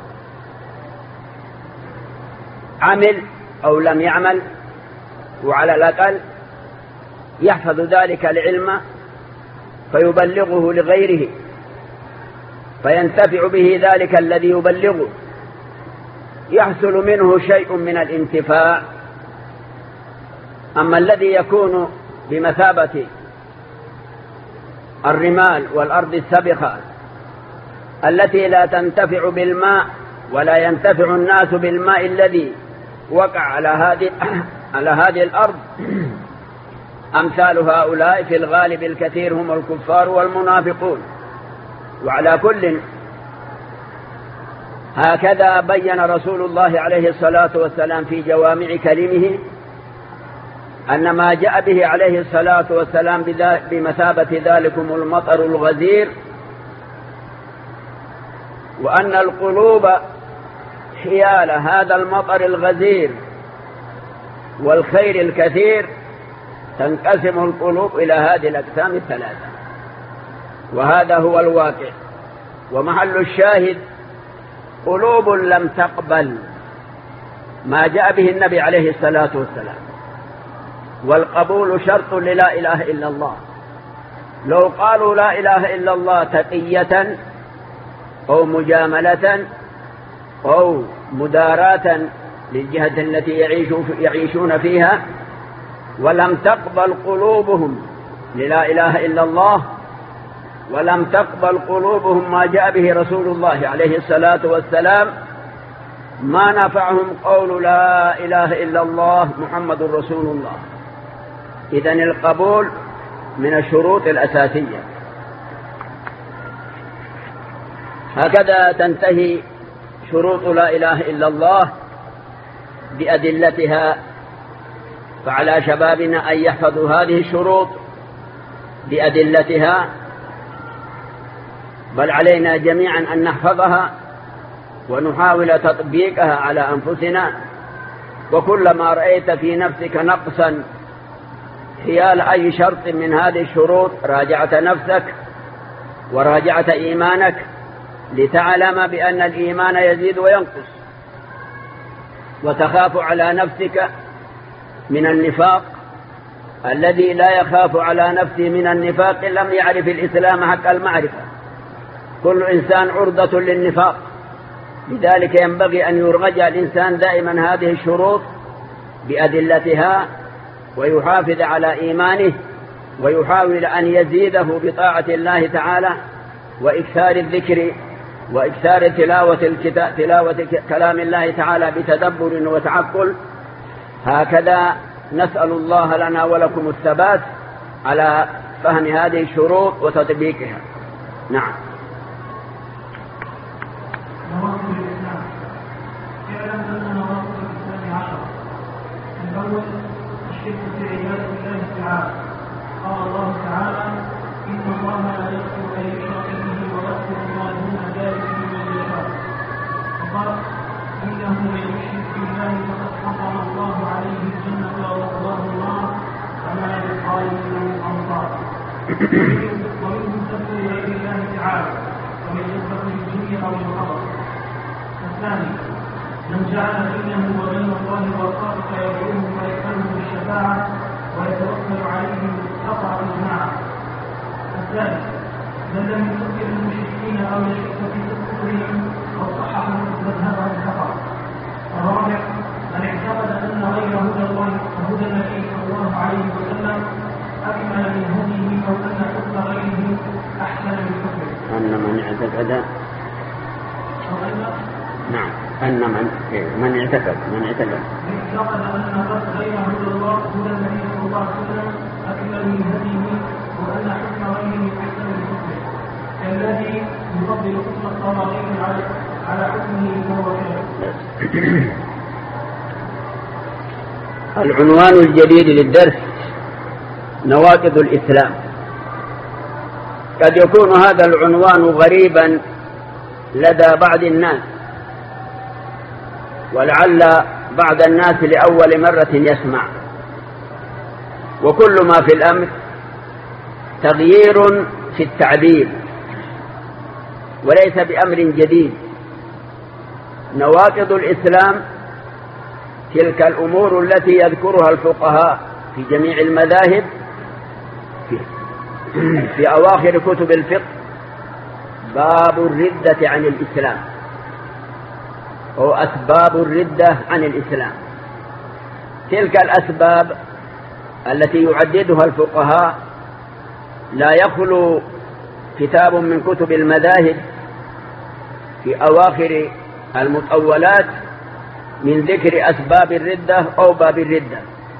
عمل أو لم يعمل، وعلى الأقل يحفظ ذلك العلم فيبلغه لغيره فينتفع به ذلك الذي يبلغه، يحصل منه شيء من الانتفاع. أما الذي يكون بمثابة الرمال والأرض السبخة التي لا تنتفع بالماء ولا ينتفع الناس بالماء الذي وقع على هذه على هذه الأرض، أمثال هؤلاء في الغالب الكثير هم الكفار والمنافقون. وعلى كل هكذا بين رسول الله عليه الصلاة والسلام في جوامع كلمه أن ما جاء به عليه الصلاة والسلام بمثابة ذلكم المطر الغزير، وأن القلوب حيال هذا المطر الغزير والخير الكثير تنقسم القلوب إلى هذه الأقسام الثلاثة، وهذا هو الواقع. ومحل الشاهد قلوب لم تقبل ما جاء به النبي عليه الصلاة والسلام، والقبول شرط للا إله إلا الله. لو قالوا لا إله إلا الله تقية أو مجاملة أو مداراة للجهة التي يعيشون فيها ولم تقبل قلوبهم للا إله إلا الله، ولم تقبل قلوبهم ما جاء به رسول الله عليه الصلاة والسلام، ما نفعهم قول لا إله إلا الله محمد رسول الله. إذن القبول من الشروط الأساسية. هكذا تنتهي شروط لا إله إلا الله بأدلتها، فعلى شبابنا أن يحفظوا هذه الشروط بأدلتها، بل علينا جميعا أن نحفظها ونحاول تطبيقها على أنفسنا. وكلما رأيت في نفسك نقصا حيال أي شرط من هذه الشروط راجعت نفسك وراجعت إيمانك لتعلم بأن الإيمان يزيد وينقص، وتخاف على نفسك من النفاق الذي لا يخاف على نفسه من النفاق إن لم يعرف الإسلام حق المعرفة. كل إنسان عرضة للنفاق، لذلك ينبغي أن يرجع الإنسان دائما هذه الشروط بأدلتها ويحافظ على إيمانه ويحاول أن يزيده بطاعة الله تعالى وإكثار الذكر وإكثار تلاوة, الكتاب تلاوة كلام الله تعالى بتدبر وتعقل. هكذا نسأل الله لنا ولكم الثبات على فهم هذه الشروط وتطبيقها. نعم. نواقض الإسلام. اعلم أن نواقض الإسلام عشرة. الأول الشرك في عبادة الله تعالى. قال الله تعالى: إن الله لا يغفر أن يشرك به ويغفر ما دون ذلك لمن يشاء. وقال: إنه من يشرك بالله فقد حرم الله عليه الجنة ومأواه النار وما للظالمين من أنصار. ومنهم سب غير الله تعالى ومن يسبح الجن أو القمر. الثاني من جعل بينه وبين الله وسائط يدعوه ويسأله بالشفاعة ويتوكل عليهم قطع إجماعا. الثالث من لم يفكر المشركين أو يشك في كفرهم أو صحح مذهبهم فقط. الرابع من اعتقد أن غير هدى الله وهدى النبي صلى الله عليه وسلم أكمل من هديه أو أن حكم غيره أحسن من حكمه. أن من اعتقد نعم أن من من اعتقد من اعتقد اعتقد أن غير هدى الله هدى النبي صلى الله عليه وسلم أكمل من هديه وأن حكم غيره أحسن من حكمه كالذي يفضل حكم الطواغيت على على حكمه وهو كافر. العنوان الجديد للدرس نواقض الإسلام. قد يكون هذا العنوان غريبا لدى بعض الناس، ولعل بعض الناس لأول مرة يسمع، وكل ما في الأمر تغيير في التعبير وليس بأمر جديد. نواقض الإسلام تلك الأمور التي يذكرها الفقهاء في جميع المذاهب في, في أواخر كتب الفقه، باب الردة عن الإسلام أو أسباب الردة عن الإسلام. تلك الأسباب التي يعددها الفقهاء لا يخلو كتاب من كتب المذاهب في أواخر المطولات من ذكر أسباب الردة أو باب الردة.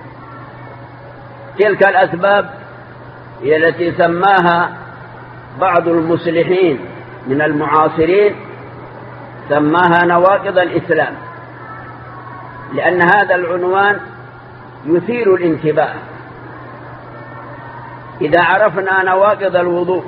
تلك الأسباب هي التي سماها بعض المصلحين من المعاصرين سماها نواقض الإسلام، لأن هذا العنوان يثير الانتباه. إذا عرفنا نواقض الوضوء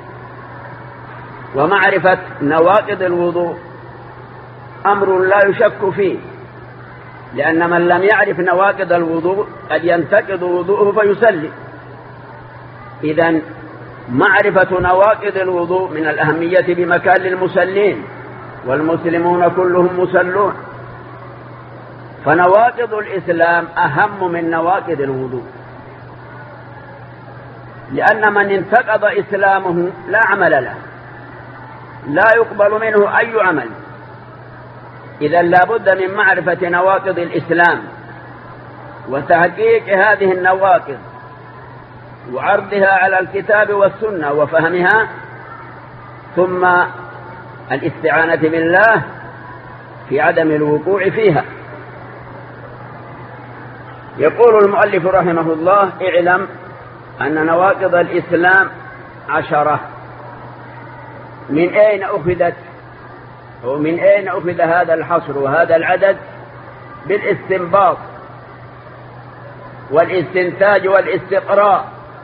ومعرفة نواقض الوضوء أمر لا يشك فيه، لأن من لم يعرف نواقض الوضوء قد ينتقض وضوءه فيصلي. إذن معرفة نواقض الوضوء من الأهمية بمكان للمصلين، والمسلمون كلهم مسلون، فنواقض الإسلام أهم من نواقض الوضوء، لأن من انتقض إسلامه لا عمل له، لا يقبل منه أي عمل. إذا لا بد من معرفة نواقض الإسلام وتحقيق هذه النواقض وعرضها على الكتاب والسنة وفهمها، ثم الاستعانة بالله في عدم الوقوع فيها. يقول المؤلف رحمه الله: اعلم أن نواقض الإسلام عشرة. من أين أخذت ومن أين أخذ هذا الحصر وهذا العدد؟ بالاستنباط والاستنتاج والاستقراء.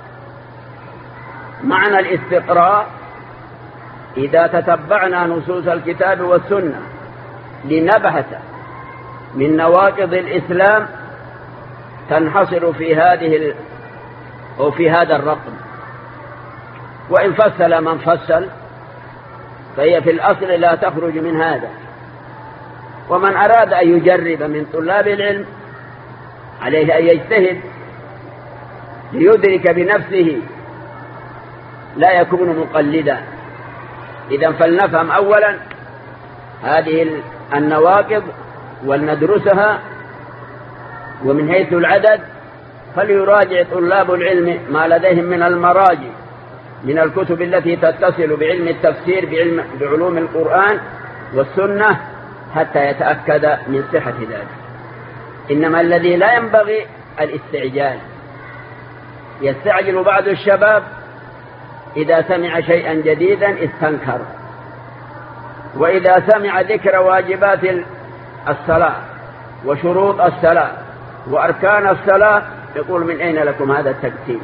معنى الاستقراء: إذا تتبعنا نصوص الكتاب والسنة لنبحث من نواقض الإسلام تنحصر في هذه ال... أو في هذا الرقم. وإن فصل من فصل فهي في الأصل لا تخرج من هذا. ومن أراد أن يجرب من طلاب العلم عليه أن يجتهد ليدرك بنفسه لا يكون مقلدا. إذن فلنفهم أولا هذه النواقض ولندرسها ومن حيث العدد فليراجع طلاب العلم ما لديهم من المراجع من الكتب التي تتصل بعلم التفسير بعلم بعلوم القرآن والسنة حتى يتأكد من صحة ذلك. إنما الذي لا ينبغي الاستعجال. يستعجل بعض الشباب إذا سمع شيئا جديدا استنكر، وإذا سمع ذكر واجبات الصلاة وشروط الصلاة وأركان الصلاة يقول من أين لكم هذا التقسيم؟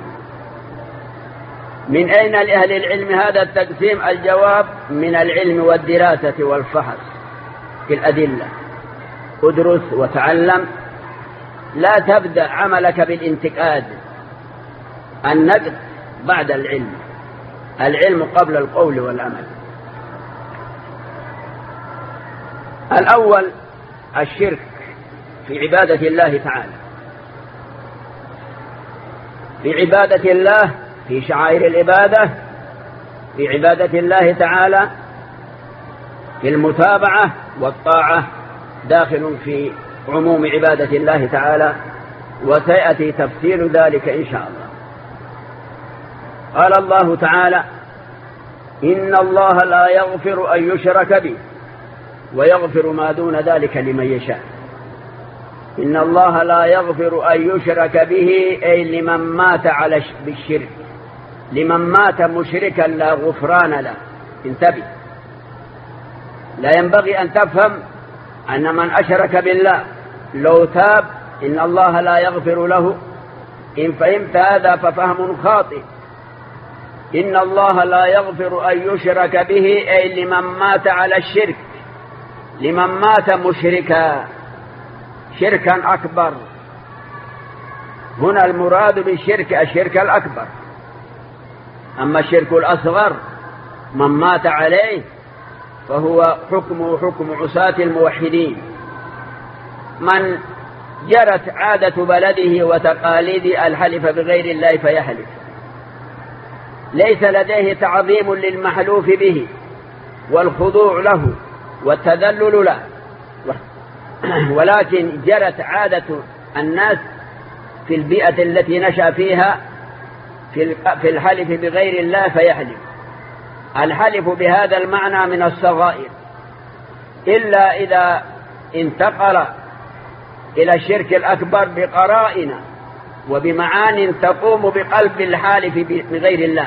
من أين لأهل العلم هذا التقسيم؟ الجواب من العلم والدراسة والفحص في الأدلة. ادرس وتعلم، لا تبدأ عملك بالانتقاد. النقد بعد العلم، العلم قبل القول والعمل. الأول الشرك في عبادة الله تعالى، في عبادة الله، في شعائر العبادة، في عبادة الله تعالى، في المتابعة والطاعة، داخل في عموم عبادة الله تعالى، وسيأتي تفصيل ذلك إن شاء الله. قال الله تعالى: إن الله لا يغفر أن يشرك به ويغفر ما دون ذلك لمن يشاء. إن الله لا يغفر أن يشرك به أي لمن مات على بالشرك، لمن مات مشركا لا غفران له. انتبه، لا ينبغي أن تفهم أن من أشرك بالله لو تاب إن الله لا يغفر له. إن فهمت هذا ففهم خاطئ. إن الله لا يغفر أن يشرك به أي لمن مات على الشرك، لمن مات مشركا شركا أكبر. هنا المراد بالشرك الشرك الأكبر. أما الشرك الأصغر من مات عليه فهو حكمه حكم عصاة الموحدين، من جرت عادة بلده وتقاليد الحلف بغير الله فيحلف، ليس لديه تعظيم للمحلوف به والخضوع له والتذلل له، ولكن جرت عادة الناس في البيئة التي نشأ فيها في الحلف بغير الله فيحلف. الحلف بهذا المعنى من الصغائر، إلا إذا انتقل إلى الشرك الأكبر بقرائن وبمعان تقوم بقلب الحالف بغير الله،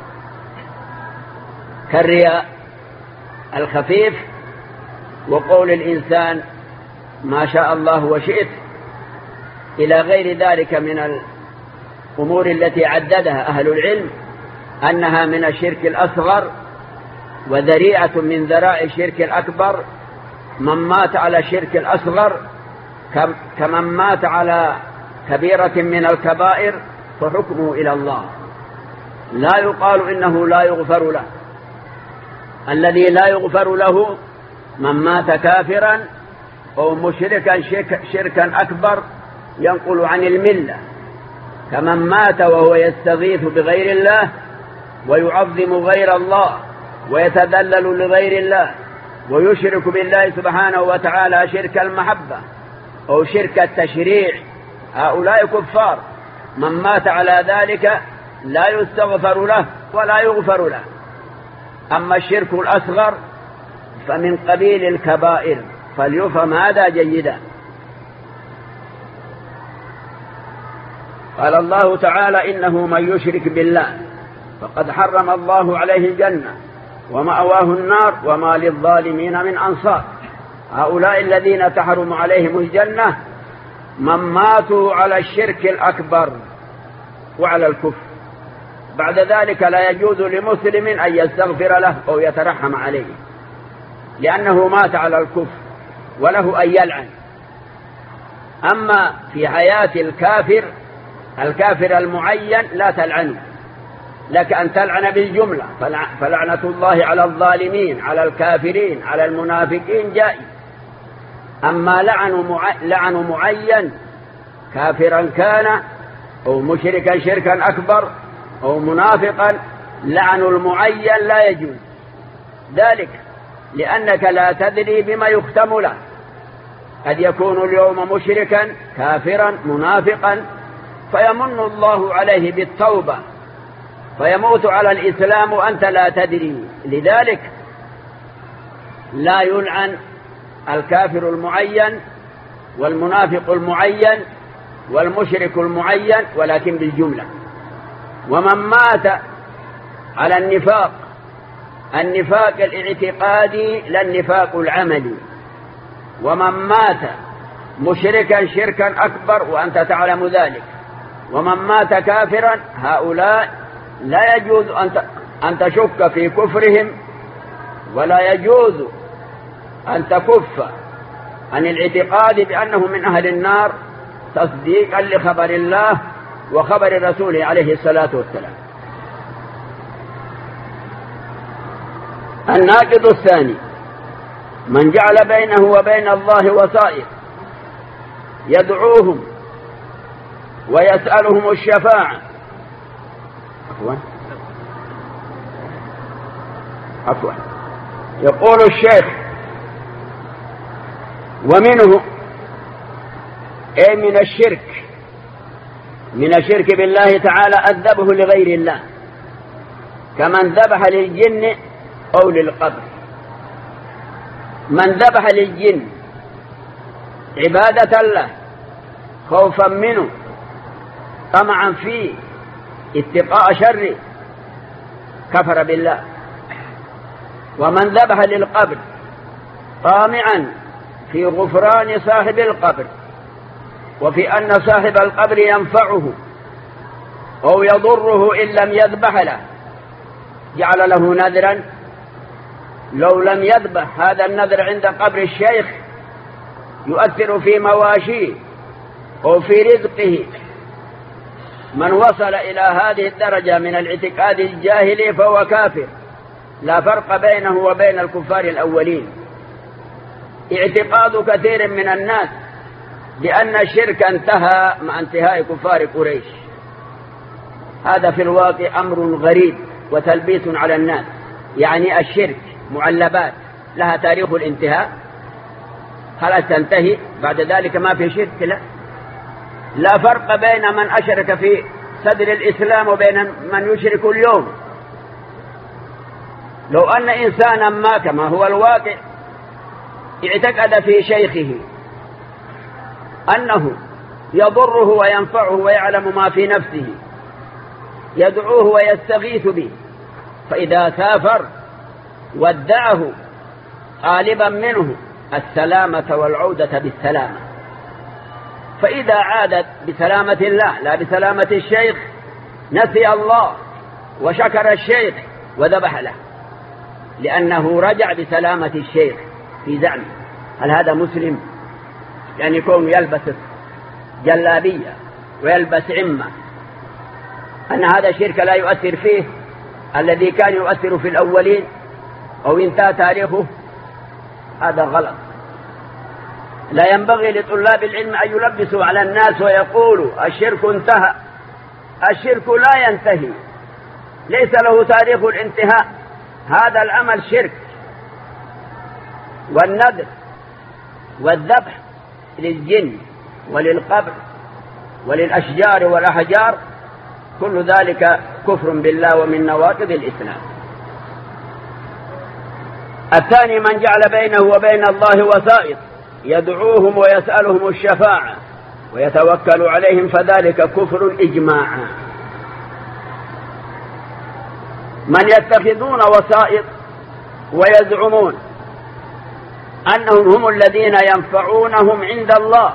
كالرياء الخفيف وقول الإنسان ما شاء الله وشئت إلى غير ذلك من الأمور التي عددها أهل العلم أنها من الشرك الأصغر وذريعة من ذرائع الشرك الأكبر. من مات على الشرك الأصغر كمن مات على كبيرة من الكبائر فحكمه إلى الله، لا يقال إنه لا يغفر له. الذي لا يغفر له من مات كافرا أو مشركا شركا أكبر ينقل عن الملة، كمن مات وهو يستغيث بغير الله ويعظم غير الله ويتذلل لغير الله ويشرك بالله سبحانه وتعالى شرك المحبة أو شرك التشريع، هؤلاء كفار. من مات على ذلك لا يستغفر له ولا يغفر له. أما الشرك الأصغر فمن قبيل الكبائر، فليفهم هذا جيدا. قال الله تعالى: إنه من يشرك بالله فقد حرم الله عليه الجنة ومأواه النار وما للظالمين من أنصار. هؤلاء الذين تحرم عليهم الجنة من ماتوا على الشرك الأكبر وعلى الكفر، بعد ذلك لا يجوز لمسلم أن يستغفر له أو يترحم عليه، لأنه مات على الكفر وله أن يلعن. أما في حياة الكافر الكافر المعين لا تلعنه، لك أن تلعن بالجملة، فلعنة الله على الظالمين على الكافرين على المنافقين جائز. أما لعن معين كافرا كان أو مشركا شركا أكبر أو منافقا، لعن المعين لا يجوز ذلك، لأنك لا تدري بما يختم له. قد يكون اليوم مشركا كافرا منافقا، فيمن الله عليه بالتوبة فيموت على الإسلام وأنت لا تدري. لذلك لا يلعن الكافر المعين والمنافق المعين والمشرك المعين، ولكن بالجملة. ومن مات على النفاق، النفاق الاعتقادي لا النفاق العملي، ومن مات مشركا شركا أكبر وأنت تعلم ذلك، ومن مات كافرا، هؤلاء لا يجوز أن تشك في كفرهم، ولا يجوز أن تكف عن الاعتقاد بأنه من أهل النار تصديقا لخبر الله وخبر رسوله عليه الصلاة والسلام. الناقض الثاني من جعل بينه وبين الله وسائط يدعوهم ويسألهم الشفاعة. عفوا عفوا يقول الشيخ: ومنه أي من الشرك، من الشرك بالله تعالى الذبح لغير الله، كمن ذبح للجن أو للقبر. من ذبح للجن عبادة له خوفا منه طمعا فيه اتقاء شره كفر بالله. ومن ذبح للقبر طامعا في غفران صاحب القبر وفي أن صاحب القبر ينفعه أو يضره إن لم يذبح له، جعل له نذرا لو لم يذبح هذا النذر عند قبر الشيخ يؤثر في مواشيه أو في رزقه. من وصل إلى هذه الدرجة من الاعتقاد الجاهلي فهو كافر، لا فرق بينه وبين الكفار الأولين. اعتقاد كثير من الناس بأن الشرك انتهى مع انتهاء كفار قريش، هذا في الواقع أمر غريب وتلبيس على الناس. يعني الشرك معلبات لها تاريخ الانتهاء، خلاص تنتهي بعد ذلك ما في شرك؟ لا لا فرق بين من أشرك في صدر الإسلام وبين من يشرك اليوم. لو أن إنسانا ما كما هو الواقع اعتقد في شيخه أنه يضره وينفعه ويعلم ما في نفسه، يدعوه ويستغيث به، فإذا سافر ودعه طالبا منه السلامة والعودة بالسلامة، فإذا عادت بسلامة الله لا بسلامة الشيخ نسي الله وشكر الشيخ وذبح له، لأنه رجع بسلامة الشيخ في زعمه. هل هذا مسلم؟ يعني يكون يلبس جلابية ويلبس عمة، أن هذا شرك لا يؤثر فيه الذي كان يؤثر في الأولين أو انتهى تاريخه؟ هذا غلط. لا ينبغي لطلاب العلم أن يلبسوا على الناس ويقولوا الشرك انتهى. الشرك لا ينتهي، ليس له تاريخ الانتهاء، هذا العمل شرك. والنذر والذبح للجن وللقبر وللأشجار والأحجار كل ذلك كفر بالله ومن نواقض الإسلام. الثاني من جعل بينه وبين الله وسائط يدعوهم ويسألهم الشفاعة ويتوكل عليهم فذلك كفر إجماعا. من يتخذون وسائط ويزعمون أنهم هم الذين ينفعونهم عند الله،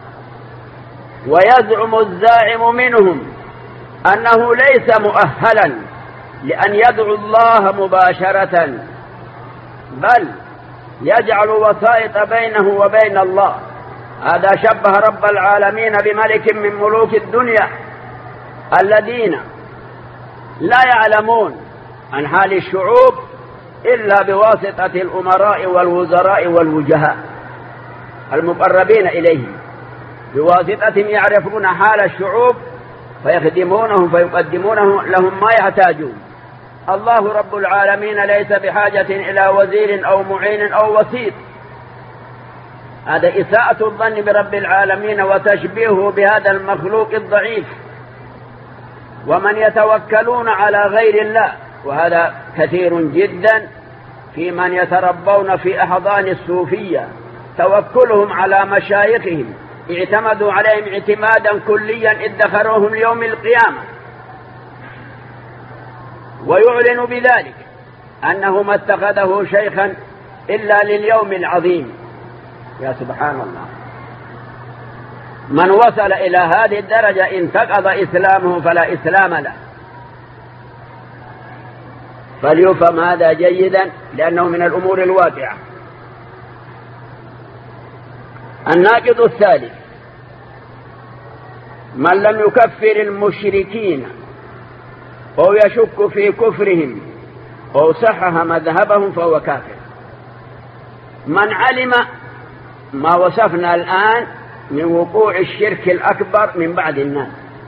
ويزعم الزاعم منهم أنه ليس مؤهلا لأن يدعو الله مباشرة، بل يجعل وسائط بينه وبين الله. هذا شبه رب العالمين بملك من ملوك الدنيا الذين لا يعلمون عن حال الشعوب إلا بواسطة الأمراء والوزراء والوجهاء المقربين إليهم، بواسطتهم يعرفون حال الشعوب فيخدمونهم فيقدمونه لهم ما يحتاجون. الله رب العالمين ليس بحاجة إلى وزير أو معين أو وسيط، هذا إساءة الظن برب العالمين وتشبيهه بهذا المخلوق الضعيف. ومن يتوكلون على غير الله، وهذا كثير جدا في من يتربون في أحضان الصوفية، توكلهم على مشايخهم، اعتمدوا عليهم اعتمادا كليا ادخروهم ليوم القيامة، ويعلن بذلك أنه ما اتخذه شيخا إلا لليوم العظيم. يا سبحان الله، من وصل إلى هذه الدرجة انتقض إسلامه فلا إسلام له. فليفهم هذا جيدا لأنه من الأمور الواقعة. الناقض الثالث: من لم يكفر المشركين أو يشك في كفرهم أو صحح مذهبهم فهو كافر. من علم ما وصفنا الآن من وقوع الشرك الأكبر من بعض الناس،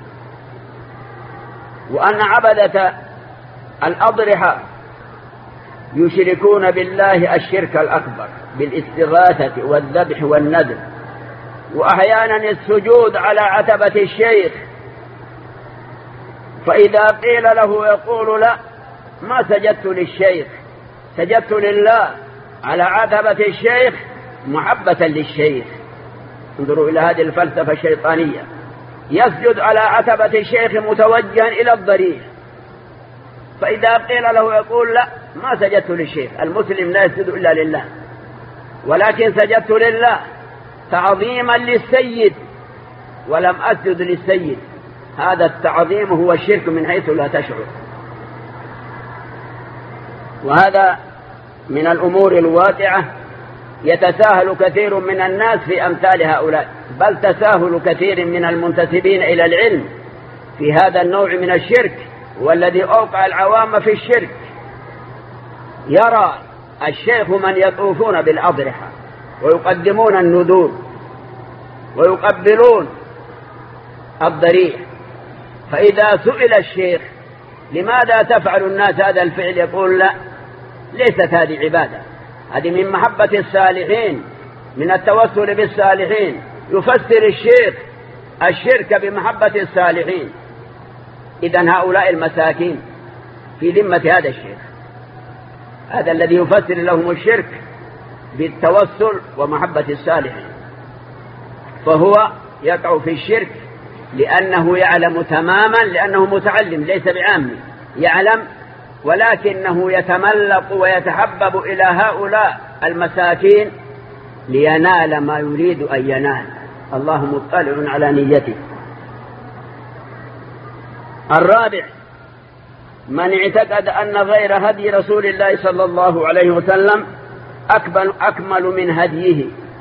وأن عبدة الأضرحة يشركون بالله الشرك الأكبر بالاستغاثة والذبح والنذر، وأحيانا السجود على عتبة الشيخ، فإذا قيل له يقول: لا، ما سجدت للشيخ، سجدت لله على عتبة الشيخ محبة للشيخ. انظروا إلى هذه الفلسفة الشيطانية، يسجد على عتبة الشيخ متوجها إلى الضريح، فإذا قيل له يقول: لا، ما سجدت للشيخ. المسلم لا يسجد إلا لله، ولكن سجدت لله تعظيما للسيد ولم أسجد للسيد. هذا التعظيم هو الشرك من حيث لا تشعر. وهذا من الأمور الواقعة يتساهل كثير من الناس في أمثال هؤلاء، بل تساهل كثير من المنتسبين إلى العلم في هذا النوع من الشرك، والذي أوقع العوام في الشرك. يرى الشيخ من يطوفون بالأضرحة ويقدمون النذور ويقبلون الضريح، فإذا سئل الشيخ: لماذا تفعل الناس هذا الفعل؟ يقول: لا، ليست هذه عبادة، هذه من محبة الصالحين، من التوسل بالصالحين. يفسر الشيخ الشرك بمحبة الصالحين. إذن هؤلاء المساكين في ذمة هذا الشيخ، هذا الذي يفسر لهم الشرك بالتوسل ومحبة الصالحين، فهو يقع في الشرك لأنه يعلم تماما، لأنه متعلم ليس بعامي، يعلم، ولكنه يتملق ويتحبب إلى هؤلاء المساكين لينال ما يريد أن ينال. الله مطلع على نيته. الرابع: من اعتقد أن غير هدي رسول الله صلى الله عليه وسلم أكمل من هديه،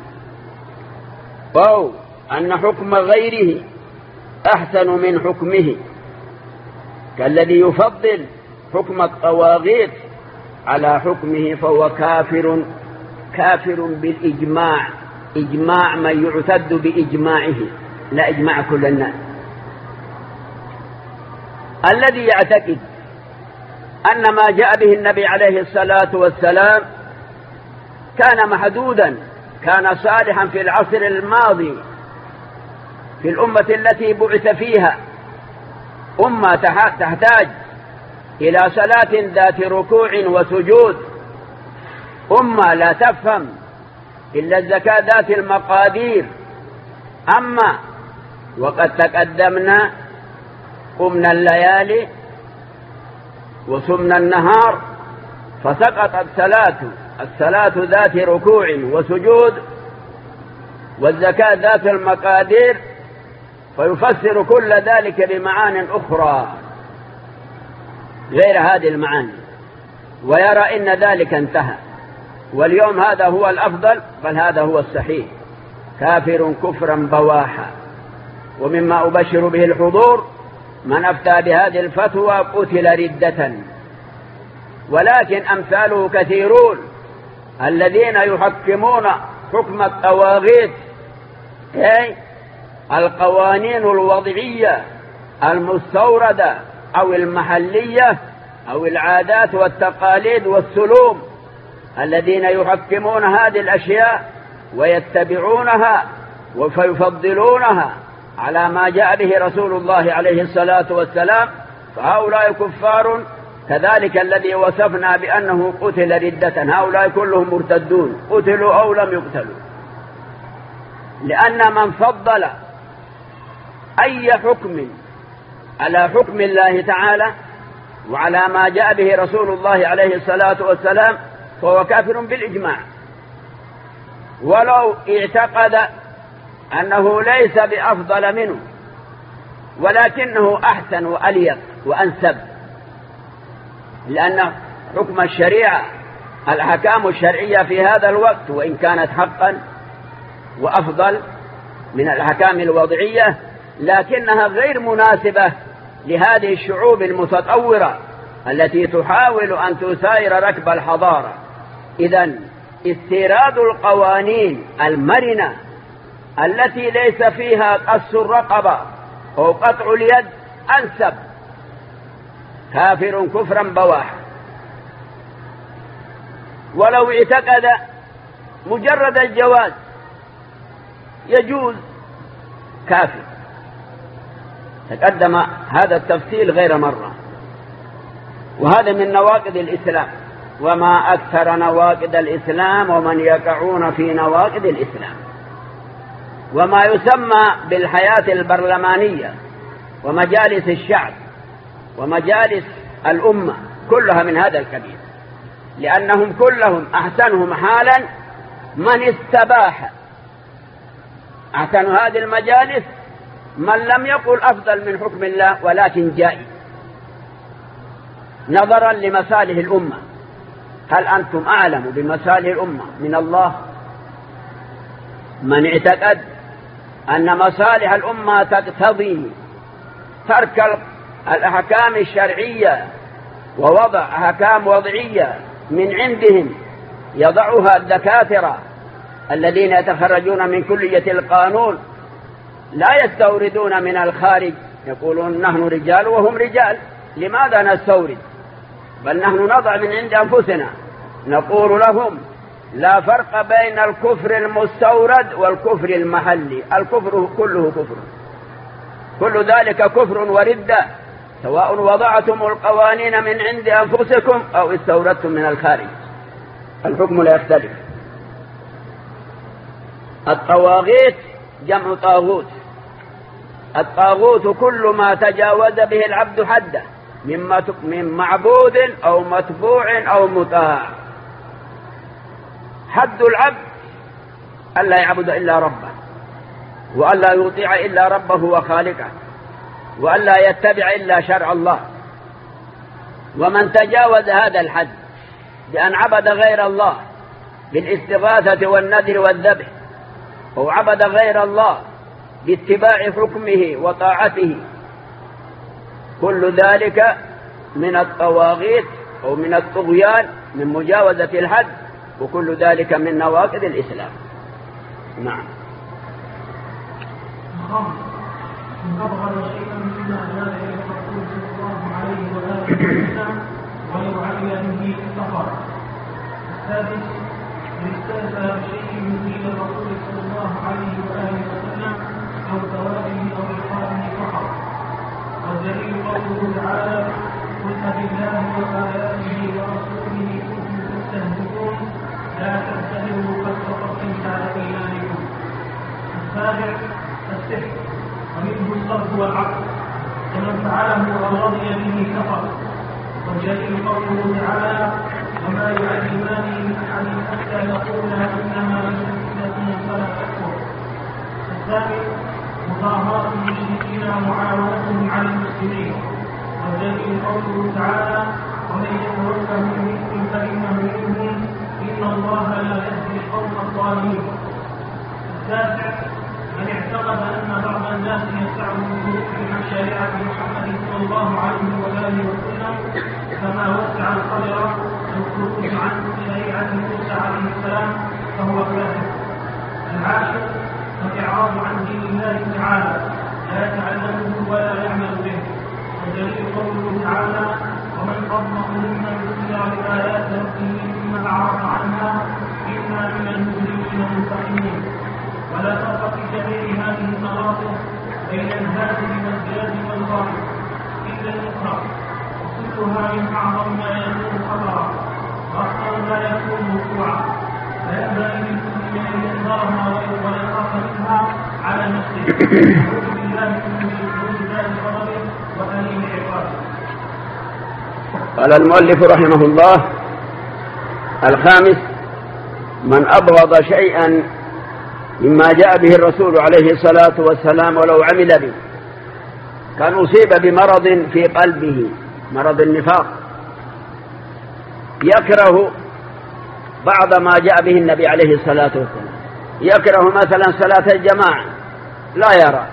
أو أن حكم غيره أحسن من حكمه، كالذي يفضل حكم الطواغيت على حكمه، فهو كافر كافر بالإجماع، إجماع من يعتد بإجماعه، لا إجماع كل الناس. الذي يعتقد أن ما جاء به النبي عليه الصلاة والسلام كان محدودا، كان صالحا في العصر الماضي، في الأمة التي بعث فيها، أمة تحتاج إلى صلاة ذات ركوع وسجود، أمة لا تفهم إلا الزكاة ذات المقادير. أما وقد تقدمنا قمنا الليالي وصمنا النهار، فسقطت صلاة الصلاة ذات ركوع وسجود والزكاة ذات المقادير، فيفسر كل ذلك بمعان أخرى غير هذه المعاني، ويرى إن ذلك انتهى، واليوم هذا هو الأفضل، بل هذا هو الصحيح. كافر كفرا بواحا. ومما أبشر به الحضور: من أفتى بهذه الفتوى قتل ردة. ولكن أمثاله كثيرون الذين يحكمون حكم الطواغيت، أي القوانين الوضعية المستوردة أو المحلية أو العادات والتقاليد والسلوم، الذين يحكمون هذه الأشياء ويتبعونها ويفضلونها على ما جاء به رسول الله عليه الصلاة والسلام، فهؤلاء كفار. كذلك الذي وصفنا بأنه قتل ردة، هؤلاء كلهم مرتدون، قتلوا أو لم يقتلوا، لأن من فضل أي حكم على حكم الله تعالى وعلى ما جاء به رسول الله عليه الصلاة والسلام فهو كافر بالإجماع، ولو اعتقد أنه ليس بأفضل منه ولكنه أحسن وأليق وأنسب، لأن حكم الشريعة الأحكام الشرعية في هذا الوقت وإن كانت حقا وأفضل من الأحكام الوضعية لكنها غير مناسبة لهذه الشعوب المتطورة التي تحاول أن تساير ركب الحضارة. إذن استيراد القوانين المرنة التي ليس فيها قص الرقبة أو قطع اليد أنسب، كافر كفرا بواحا. ولو اعتقد مجرد الجواز يجوز، كافر. تقدم هذا التفصيل غير مرة، وهذا من نواقض الإسلام، وما أكثر نواقض الإسلام ومن يقعون في نواقض الإسلام. وما يسمى بالحياة البرلمانية ومجالس الشعب ومجالس الأمة كلها من هذا الكبير، لأنهم كلهم أحسنهم حالا من استباح. أحسن هذه المجالس من لم يقل أفضل من حكم الله ولكن جائز نظرا لمصالح الأمة. هل أنتم أعلم بمصالح الأمة من الله؟ من اعتقد أن مصالح الأمة تقتضي ترك الأحكام الشرعية ووضع أحكام وضعية من عندهم يضعها الدكاترة الذين يتخرجون من كلية القانون، لا يستوردون من الخارج، يقولون نحن رجال وهم رجال، لماذا نستورد؟ بل نحن نضع من عند أنفسنا. نقول لهم لا فرق بين الكفر المستورد والكفر المحلي، الكفر كله كفر، كل ذلك كفر وردة، سواء وضعتم القوانين من عند أنفسكم أو استوردتم من الخارج، الحكم لا يختلف. الطواغيت جمع طاغوت، الطاغوت كل ما تجاوز به العبد حده من معبود أو متبوع أو مطاع. حد العبد ألا يعبد إلا ربه، وألا يطيع إلا ربه وخالقه، وألا يتبع إلا شرع الله. ومن تجاوز هذا الحد بأن عبد غير الله بالاستغاثة والنذر والذبح، أو عبد غير الله باتباع حكمه وطاعته، كل ذلك من الطواغيت أو من الطغيان، من مجاوزة الحد، وكل ذلك من نواقض الإسلام. نعم. من أبغض شيئا مما جاء إلى الرسول صلى الله عليه وآله وسلم ويعلي به كفر. السادس من استهزأ بشيء من دين الرسول صلى الله عليه وآله وسلم أو ثوابه أو عقابه كفر. والدليل قوله تعالى: قل أبالله وآياته ورسوله كنتم تستهزئون لا تعتذروا قد كفرتم بعد إيمانكم. السابع السحر، ومنه الصرف والعقل، ومن فعله أو رضي به كفر. والدليل قوله تعالى: وما يعلمان من أحد حتى يقولا إنما نحن فتنة فلا تكفر. الثامن مظاهرة المشركين ومعاونتهم على المسلمين. والدليل قوله تعالى: ومن يتولهم منكم فإنه منهم إن الله لا يهدي القوم الظالمين. التاسع من اعتقد أن بعض الناس يسعهم الخروج عن شريعة محمد صلى الله عليه وآله وسلم كما وسع القدر الخروج عن شريعة موسى عليه السلام فهو كافر. العاشر الإعراض عن دين الله تعالى، لا يتعلمه ولا يعمل به. ودليل قوله تعالى: ومن أظلم ممن ذكر بآيات ربه ثم أعرض عنها إنا من المجرمين المستقيمين. ولا فرق في جميع هذه التواصل بين الهادي والزاد والغائب إلا الإكراه، وكلها من أعظم ما يكون خطرا وأخطر ما يكون وقوعا، فينبغي لكل من ينظرها ويخاف منها على نفسه يعوذ بالله من شرور ذات غضبه وأليم عقابه. قال المؤلف رحمه الله: الخامس: من أبغض شيئا مما جاء به الرسول عليه الصلاة والسلام ولو عمل به، كان أصيب بمرض في قلبه، مرض النفاق، يكره بعض ما جاء به النبي عليه الصلاة والسلام، يكره مثلا صلاة الجماعة، لا يرى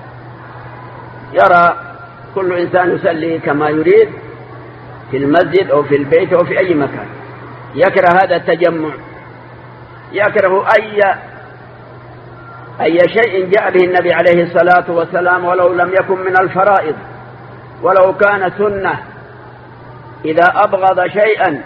يرى كل إنسان يصلي كما يريد في المسجد أو في البيت أو في أي مكان، يكره هذا التجمع، يكره أي أي شيء جاء به النبي عليه الصلاة والسلام ولو لم يكن من الفرائض، ولو كان سنة. إذا أبغض شيئا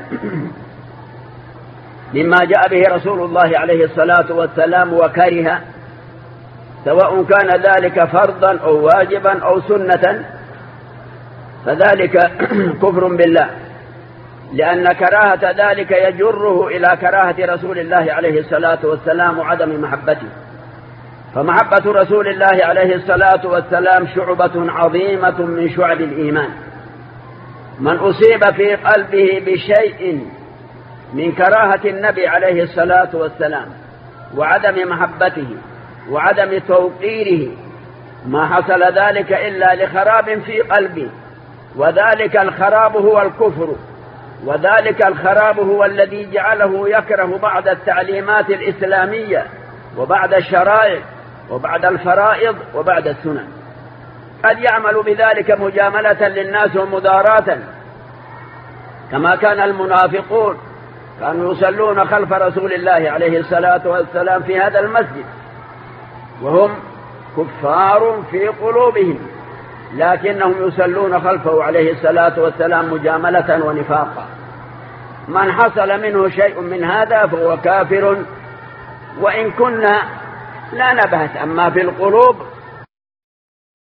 مما جاء به رسول الله عليه الصلاة والسلام وكره، سواء كان ذلك فرضا أو واجبا أو سنة، فذلك كفر بالله، لأن كراهة ذلك يجره إلى كراهة رسول الله عليه الصلاة والسلام وعدم محبته. فمحبة رسول الله عليه الصلاة والسلام شعبة عظيمة من شعب الإيمان. من أصيب في قلبه بشيء من كراهة النبي عليه الصلاة والسلام وعدم محبته وعدم توقيره، ما حصل ذلك إلا لخراب في قلبه، وذلك الخراب هو الكفر، وذلك الخراب هو الذي جعله يكره بعض التعليمات الإسلامية وبعد الشرائع وبعد الفرائض وبعد السنن. قد يعمل بذلك مجاملة للناس ومداراة، كما كان المنافقون كانوا يصلون خلف رسول الله عليه الصلاة والسلام في هذا المسجد وهم كفار في قلوبهم، لكنهم يصلون خلفه عليه الصلاة والسلام مجاملة ونفاقا. من حصل منه شيء من هذا فهو كافر، وإن كنا لا نبهت، أما في القلوب